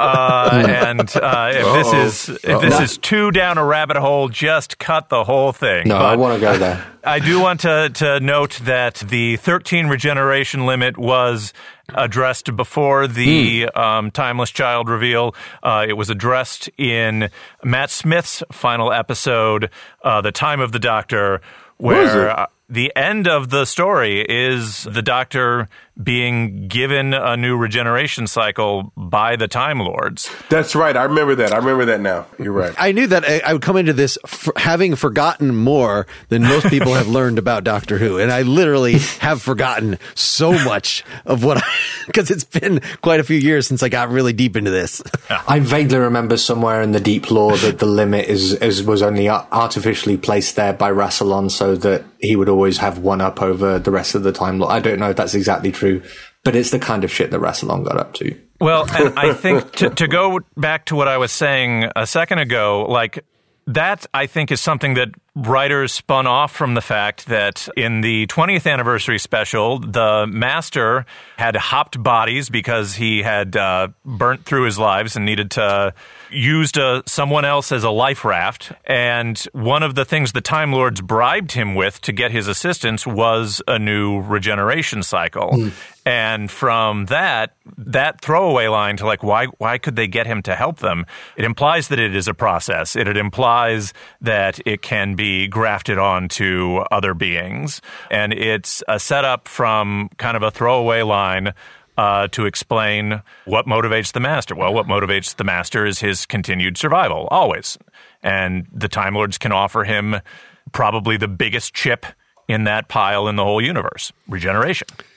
If this is too down a rabbit hole, just cut the whole thing.
No, I want to go there.
I do want to note that the 13 regeneration limit was addressed before the Timeless Child reveal. It was addressed in Matt Smith's final episode, The Time of the Doctor, where the end of the story is the Doctor being given a new regeneration cycle by the Time Lords.
That's right. I remember that. I remember that now. You're right.
I knew that I would come into this having forgotten more than most people have learned about Doctor Who. And I literally have forgotten so much of because it's been quite a few years since I got really deep into this.
I vaguely remember somewhere in the deep lore that the limit was only artificially placed there by Rassilon so that he would always have one up over the rest of the Time Lord. I don't know if that's exactly true, but it's the kind of shit that Rassilon got up to.
Well, and I think to go back to what I was saying a second ago, that I think is something that writers spun off from the fact that in the 20th anniversary special, the Master had hopped bodies because he had burnt through his lives and needed to used someone else as a life raft. And one of the things the Time Lords bribed him with to get his assistance was a new regeneration cycle. And from that throwaway line to why could they get him to help them? It implies that it is a process. It implies that it can be grafted onto other beings. And it's a setup from kind of a throwaway line to explain what motivates the Master. Well, what motivates the Master is his continued survival, always. And the Time Lords can offer him probably the biggest chip in that pile in the whole universe, regeneration.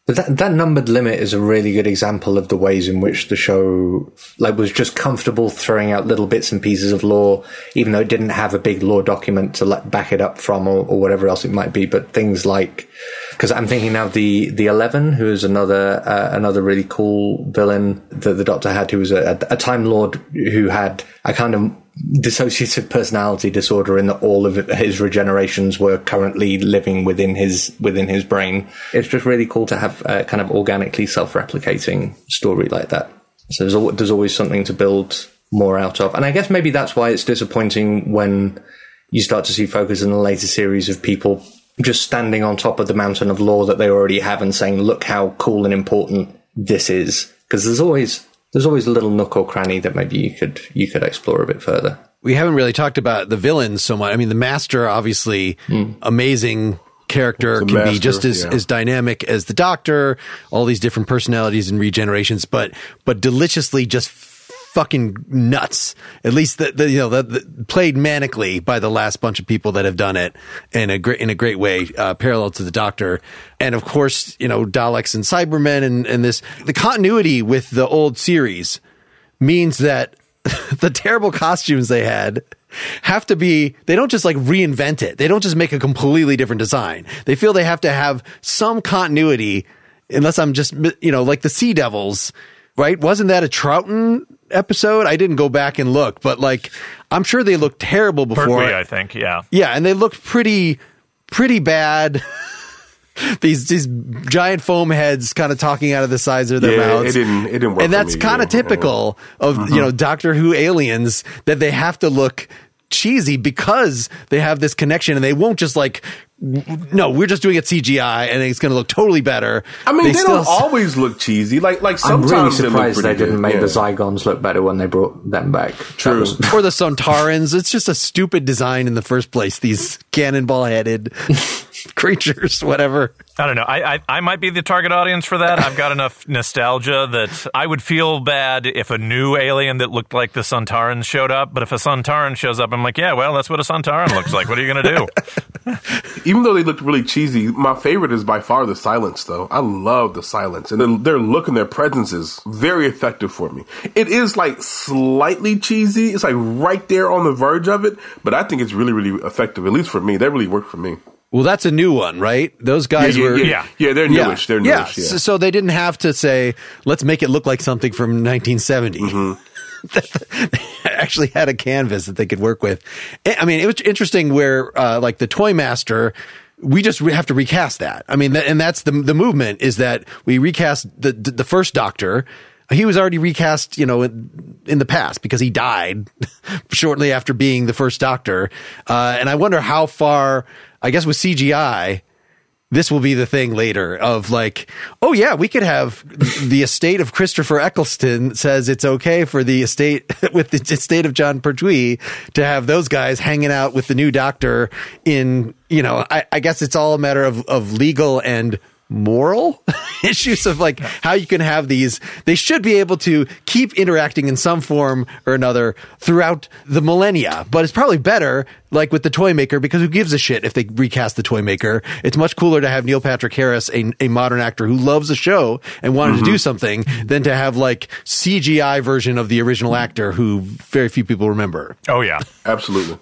But that numbered limit is a really good example of the ways in which the show was just comfortable throwing out little bits and pieces of lore, even though it didn't have a big lore document to back it up from or whatever else it might be. But things like, because I'm thinking now the 11, who is another really cool villain that the Doctor had, who was a Time Lord who had a kind of dissociative personality disorder in that all of his regenerations were currently living within his brain. It's just really cool to have a kind of organically self-replicating story like that. So there's always something to build more out of. And I guess maybe that's why it's disappointing when you start to see focus in the later series of people just standing on top of the mountain of lore that they already have and saying, look how cool and important this is. Because there's always a little nook or cranny that maybe you could explore a bit further.
We haven't really talked about the villains so much. I mean, the Master, obviously, amazing character, can be just as dynamic as the Doctor, all these different personalities and regenerations, but deliciously just fucking nuts. At least the played manically by the last bunch of people that have done it in a great way, parallel to the Doctor. And of course, Daleks and Cybermen and the continuity with the old series means that the terrible costumes they had have to be, they don't just reinvent it. They don't just make a completely different design. They feel they have to have some continuity, unless I'm just, like the Sea Devils, right? Wasn't that a Troughton episode? I didn't go back and look, but I'm sure they looked terrible before.
Berkeley, I think, yeah.
Yeah, and they looked pretty bad. These giant foam heads kind of talking out of the sides of their mouths.
It didn't work.
And that's kind of typical of Doctor Who aliens, that they have to look cheesy because they have this connection, and they won't just no, we're just doing it CGI and it's going to look totally better.
I mean, they don't always look cheesy. Like sometimes
I'm really surprised
they
didn't make the Zygons look better when they brought them back.
True.
Or the Sontarans. It's just a stupid design in the first place. These cannonball-headed creatures, whatever.
I don't know. I might be the target audience for that. I've got enough nostalgia that I would feel bad if a new alien that looked like the Sontarans showed up. But if a Sontaran shows up, I'm like, yeah, well, that's what a Sontaran looks like. What are you going to do?
Even though they looked really cheesy, my favorite is by far the silence, though. I love the silence. And their look and their presence is very effective for me. It is slightly cheesy. It's right there on the verge of it. But I think it's really, really effective, at least for me. That really worked for me.
Well, that's a new one, right? Those guys were...
Yeah, they're newish. They're newish,
yeah. So they didn't have to say, let's make it look like something from 1970. They actually had a canvas that they could work with. I mean, it was interesting where, the Toy Master, we have to recast that. I mean, and that's the movement, is that we recast the first Doctor. He was already recast, in the past because he died shortly after being the first Doctor. And I wonder how far, I guess with CGI, this will be the thing later of oh yeah, we could have the estate of Christopher Eccleston says it's okay for the estate with the estate of John Pertwee to have those guys hanging out with the new Doctor in, I guess it's all a matter of legal and moral issues of how you can have these. They should be able to keep interacting in some form or another throughout the millennia, but it's probably better with the Toymaker, because who gives a shit if they recast the Toymaker? It's much cooler to have Neil Patrick Harris, a modern actor who loves the show and wanted to do something, than to have CGI version of the original actor who very few people remember.
Oh yeah,
absolutely.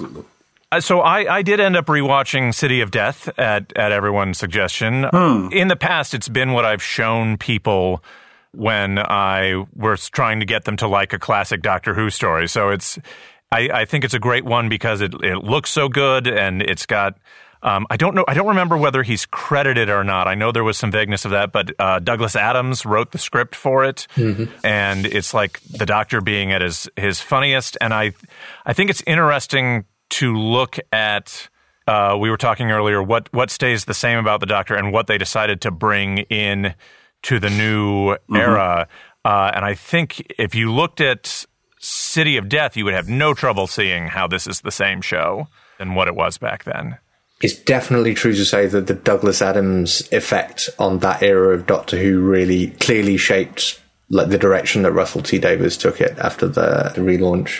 So I did end up rewatching City of Death at everyone's suggestion. In the past, it's been what I've shown people when I was trying to get them to like a classic Doctor Who story. So I think it's a great one because it looks so good, and it's got I don't remember whether he's credited or not. I know there was some vagueness of that, but Douglas Adams wrote the script for it, and it's the Doctor being at his funniest. And I think it's interesting to look at, we were talking earlier, what stays the same about the Doctor and what they decided to bring in to the new era. And I think if you looked at City of Death, you would have no trouble seeing how this is the same show than what it was back then.
It's definitely true to say that the Douglas Adams effect on that era of Doctor Who really clearly shaped the direction that Russell T Davies took it after the relaunch.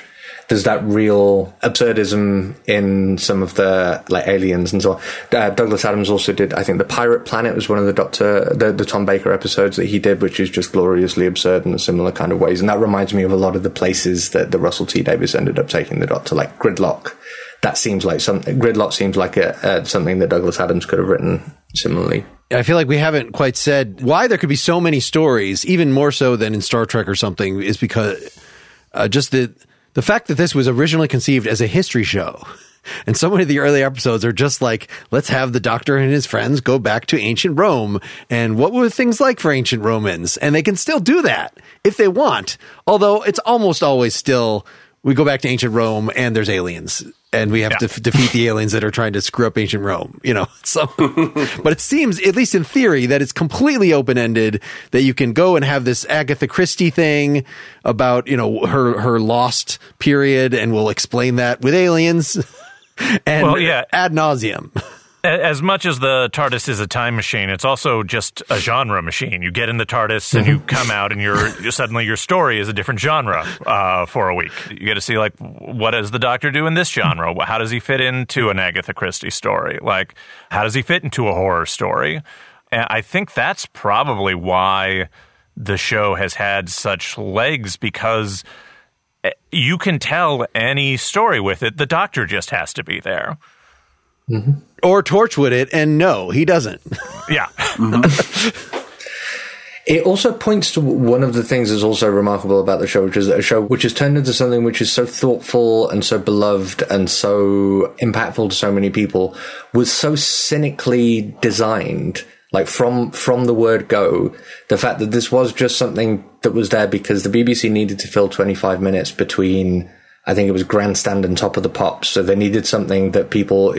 there's that real absurdism in some of the like aliens and so on. Douglas Adams also did, I think, The Pirate Planet was one of the Tom Baker episodes that he did, which is just gloriously absurd in a similar kind of ways. And that reminds me of a lot of the places that the Russell T Davies ended up taking the Doctor, like Gridlock. That seems like Gridlock seems like something that Douglas Adams could have written similarly.
I feel like we haven't quite said why there could be so many stories, even more so than in Star Trek or something, is because just the fact that this was originally conceived as a history show. And so many of the early episodes are just like, let's have the Doctor and his friends go back to ancient Rome. And what were things like for ancient Romans? And they can still do that if they want. Although it's almost always still, we go back to ancient Rome and there's aliens. And we have to defeat the aliens that are trying to screw up ancient Rome, you know. So, but it seems, at least in theory, that it's completely open-ended, that you can go and have this Agatha Christie thing about, you know, her lost period, and we'll explain that with aliens. And ad nauseum.
As much as the TARDIS is a time machine, it's also just a genre machine. You get in the TARDIS and you come out, and suddenly your story is a different genre for a week. You get to see, like, what does the Doctor do in this genre? How does he fit into an Agatha Christie story? Like, how does he fit into a horror story? And I think that's probably why the show has had such legs, because you can tell any story with it. The Doctor just has to be there.
Mm-hmm. Or Torchwood it, and no, he doesn't.
Yeah.
Mm-hmm. It also points to one of the things that's also remarkable about the show, which is a show which has turned into something which is so thoughtful and so beloved and so impactful to so many people, was so cynically designed. Like from the word go, the fact that this was just something that was there because the BBC needed to fill 25 minutes between, I think it was Grandstand and Top of the Pops. So they needed something that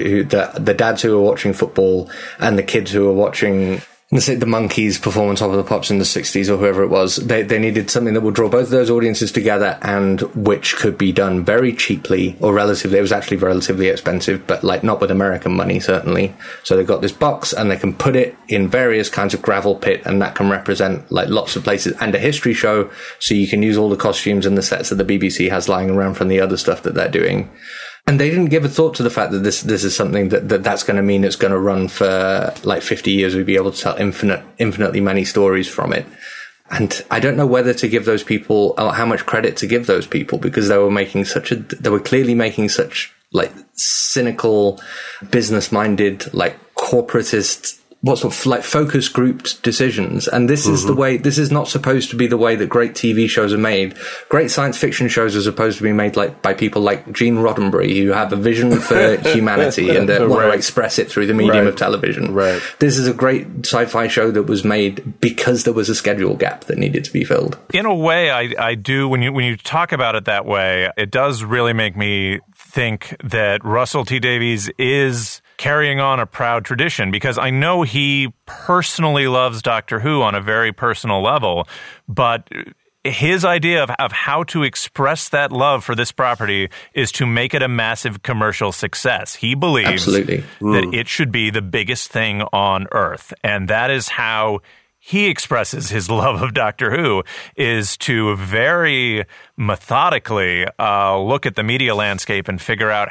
the dads who were watching football and the kids who were watching, let's say, the Monkees perform on Top of the Pops in the 60s or whoever it was. They needed something that would draw both of those audiences together, and which could be done very cheaply, or relatively. It was actually relatively expensive, but like not with American money, certainly. So they've got this box and they can put it in various kinds of gravel pit, and that can represent like lots of places, and a history show. So you can use all the costumes and the sets that the BBC has lying around from the other stuff that they're doing. And they didn't give a thought to the fact that this is something that's going to mean it's going to run for like 50 years. We'd be able to tell infinitely many stories from it. And I don't know whether to give those people, or how much credit to give those people, because they were clearly making such like cynical, business-minded, like corporatist, like focus grouped decisions. And this is the way, this is not supposed to be the way that great TV shows are made. Great science fiction shows are supposed to be made like by people like Gene Roddenberry, who have a vision for humanity and want to express it through the medium of television. Right. This is a great sci-fi show that was made because there was a schedule gap that needed to be filled.
In a way, I do, when you talk about it that way, it does really make me think that Russell T Davies is carrying on a proud tradition, because I know he personally loves Doctor Who on a very personal level, but his idea of how to express that love for this property is to make it a massive commercial success. He believes that it should be the biggest thing on Earth, and that is how he expresses his love of Doctor Who, is to very methodically look at the media landscape and figure out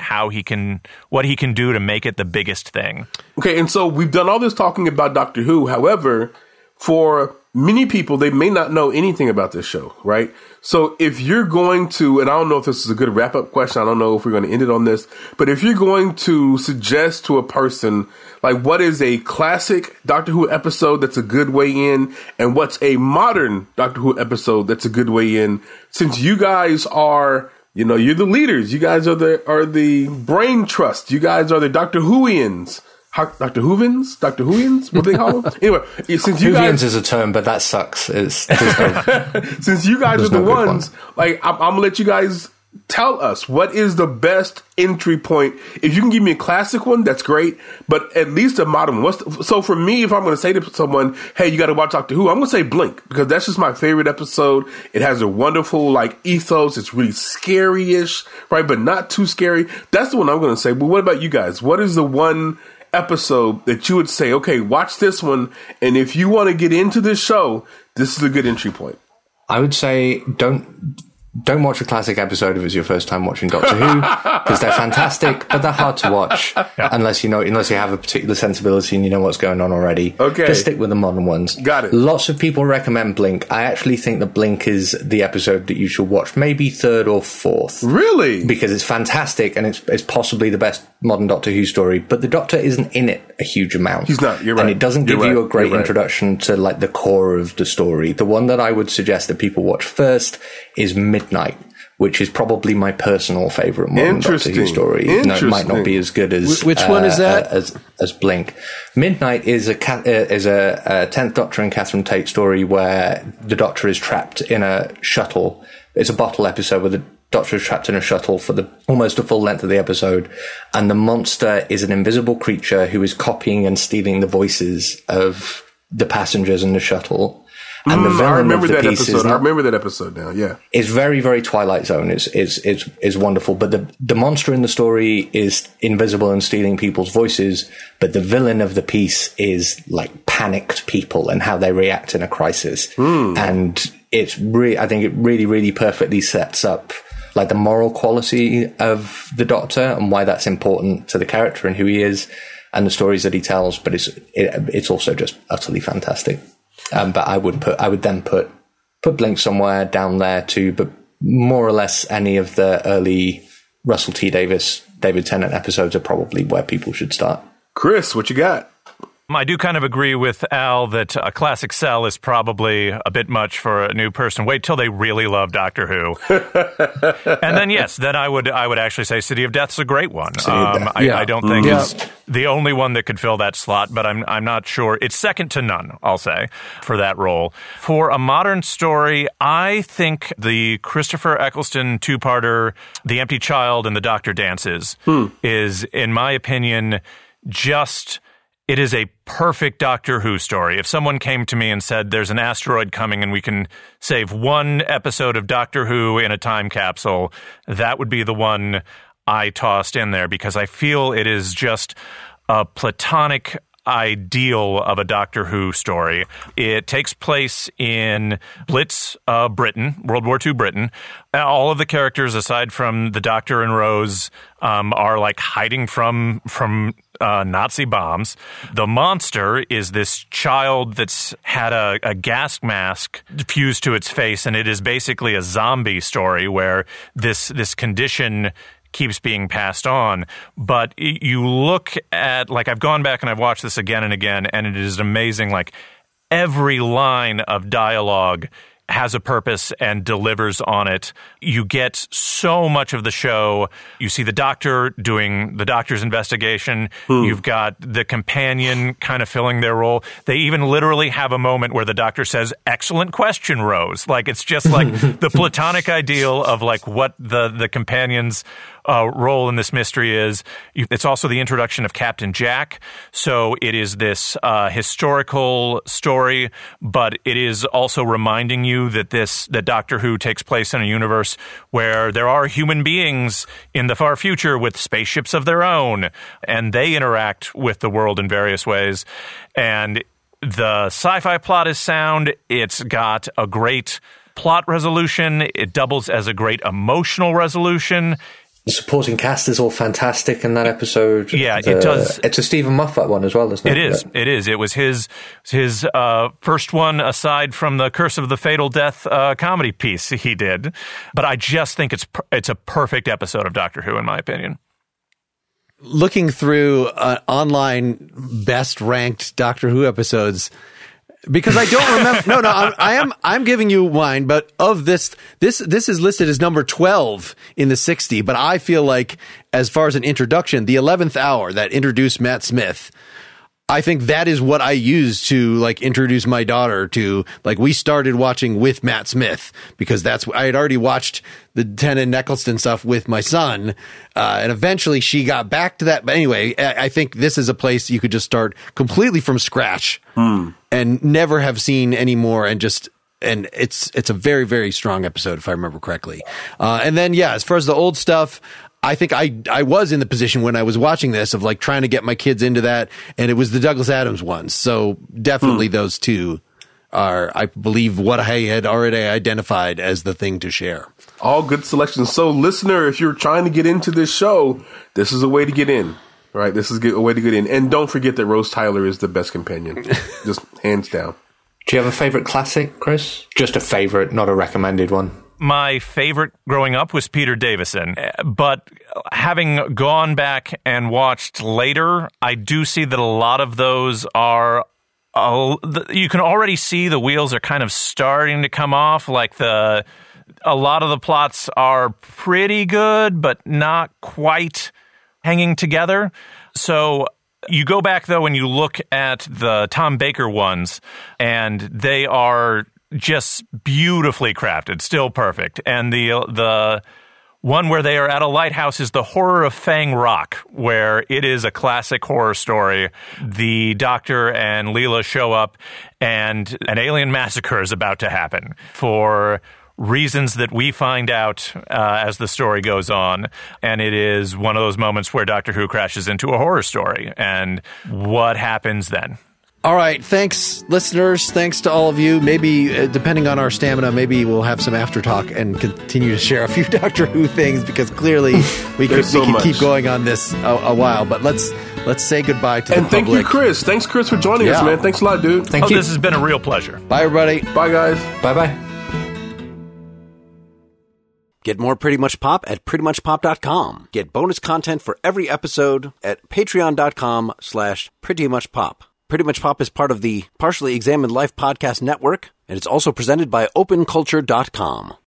what he can do to make it the biggest thing.
Okay, and so we've done all this talking about Doctor Who. However, for many people, they may not know anything about this show, right? So if you're going to, and I don't know if this is a good wrap-up question, I don't know if we're going to end it on this, but if you're going to suggest to a person, like, what is a classic Doctor Who episode that's a good way in, and what's a modern Doctor Who episode that's a good way in, since you guys are, you know, you're the leaders, you guys are the brain trust, you guys are the Doctor Whoians. Dr. Whovians? What do they call them? Anyway, since you guys...
Whovians is a term, but that sucks.
Since you guys are the ones, like, I'm going to let you guys tell us, what is the best entry point? If you can give me a classic one, that's great, but at least a modern one. So for me, if I'm going to say to someone, hey, you got to watch Doctor Who, I'm going to say Blink, because that's just my favorite episode. It has a wonderful, like, ethos. It's really scary-ish, right? But not too scary. That's the one I'm going to say. But what about you guys? What is the one episode that you would say, okay, watch this one, and if you want to get into this show, this is a good entry point?
I would say don't don't watch a classic episode if it's your first time watching Doctor Who, because they're fantastic, but they're hard to watch unless you have a particular sensibility and you know what's going on already.
Okay.
Just stick with the modern ones.
Got it.
Lots of people recommend Blink. I actually think that Blink is the episode that you should watch, maybe third or fourth.
Really?
Because it's fantastic and it's possibly the best modern Doctor Who story, but the Doctor isn't in it a huge amount.
He's not, you're right.
And it doesn't give you a great
You're right.
introduction to like the core of the story. The one that I would suggest that people watch first is Midnight, which is probably my personal favourite modern Doctor Who story. No, it might not be as good as
which one is that?
As Blink. Midnight is a 10th Doctor and Catherine Tate story where the Doctor is trapped in a shuttle. It's a bottle episode where the Doctor is trapped in a shuttle for almost the full length of the episode, and the monster is an invisible creature who is copying and stealing the voices of the passengers in the shuttle. And the villain
I remember
of the
that
piece
episode. I remember that episode now. Yeah,
it's very, very Twilight Zone. Is wonderful, but the monster in the story is invisible and stealing people's voices. But the villain of the piece is like panicked people and how they react in a crisis. And it's I think it really, really perfectly sets up like the moral quality of the Doctor and why that's important to the character and who he is and the stories that he tells. But it's also just utterly fantastic. But I would then put Blink somewhere down there too, but more or less any of the early Russell T Davies, David Tennant episodes are probably where people should start.
Chris, what you got?
I do kind of agree with Al that a classic Cell is probably a bit much for a new person. Wait till they really love Doctor Who. And then, yes, then I would actually say City of Death's a great one. I don't think it's the only one that could fill that slot, but I'm not sure. It's second to none, I'll say, for that role. For a modern story, I think the Christopher Eccleston two-parter, The Empty Child and The Doctor Dances, is, in my opinion, it is a perfect Doctor Who story. If someone came to me and said, there's an asteroid coming and we can save one episode of Doctor Who in a time capsule, that would be the one I tossed in there because I feel it is just a platonic ideal of a Doctor Who story. It takes place in Blitz, Britain, World War II Britain. All of the characters, aside from the Doctor and Rose, are like hiding from Nazi bombs. The monster is this child that's had a gas mask fused to its face, and it is basically a zombie story where this condition keeps being passed on. But you look at, like, I've gone back and I've watched this again and again, and it is amazing. Like, every line of dialogue has a purpose and delivers on it. You get so much of the show. You see the doctor doing the doctor's investigation. You've got the companion kind of filling their role. They even literally have a moment where the doctor says, "Excellent question, Rose." Like, it's just like the platonic ideal of like what the companion's role in this mystery is. It's also the introduction of Captain Jack. So it is this historical story, but it is also reminding you that that Doctor Who takes place in a universe where there are human beings in the far future with spaceships of their own, and they interact with the world in various ways. And the sci-fi plot is sound. It's got a great plot resolution. It doubles as a great emotional resolution.
The supporting cast is all fantastic in that episode.
Yeah, it does.
It's a Stephen Moffat one as well, isn't it?
It is. It was his first one aside from the Curse of the Fatal Death comedy piece he did. But I just think it's a perfect episode of Doctor Who, in my opinion.
Looking through online best ranked Doctor Who episodes, because I don't remember. I'm giving you mine, but of this is listed as number 12 in the 60. But I feel like, as far as an introduction, the 11th Hour that introduced Matt Smith, I think that is what I used to like introduce my daughter to. Like, we started watching with Matt Smith because I had already watched the Tennant Eccleston stuff with my son, and eventually she got back to that. But anyway, I think this is a place you could just start completely from scratch and never have seen any more, and it's a very, very strong episode if I remember correctly. And then as far as the old stuff, I think I was in the position when I was watching this of like trying to get my kids into that, and it was the Douglas Adams ones. So definitely those two I believe, what I had already identified as the thing to share.
All good selections. So, listener, if you're trying to get into this show, this is a way to get in. Right? This is a way to get in. And don't forget that Rose Tyler is the best companion. Just hands down.
Do you have a favorite classic, Chris? Just a favorite, not a recommended one.
My favorite growing up was Peter Davison, but having gone back and watched later, I do see that a lot of those are, you can already see the wheels are kind of starting to come off, like a lot of the plots are pretty good, but not quite hanging together. So you go back, though, and you look at the Tom Baker ones, and they are just beautifully crafted, still perfect. And the one where they are at a lighthouse is The Horror of Fang Rock, where it is a classic horror story. The Doctor and Leela show up, and an alien massacre is about to happen for reasons that we find out as the story goes on. And it is one of those moments where Doctor Who crashes into a horror story. And what happens then?
All right. Thanks, listeners. Thanks to all of you. Maybe, depending on our stamina, maybe we'll have some after talk and continue to share a few Doctor Who things, because clearly we could keep going on this a while. But let's say goodbye to the public.
And thank you, Chris. Thanks, Chris, for joining us, man. Thanks a lot, dude.
Thank you.
This has been a real pleasure.
Bye, everybody.
Bye, guys.
Bye-bye.
Get more Pretty Much Pop at prettymuchpop.com. Get bonus content for every episode at patreon.com/prettymuchpop. Pretty Much Pop is part of the Partially Examined Life podcast network, and it's also presented by openculture.com.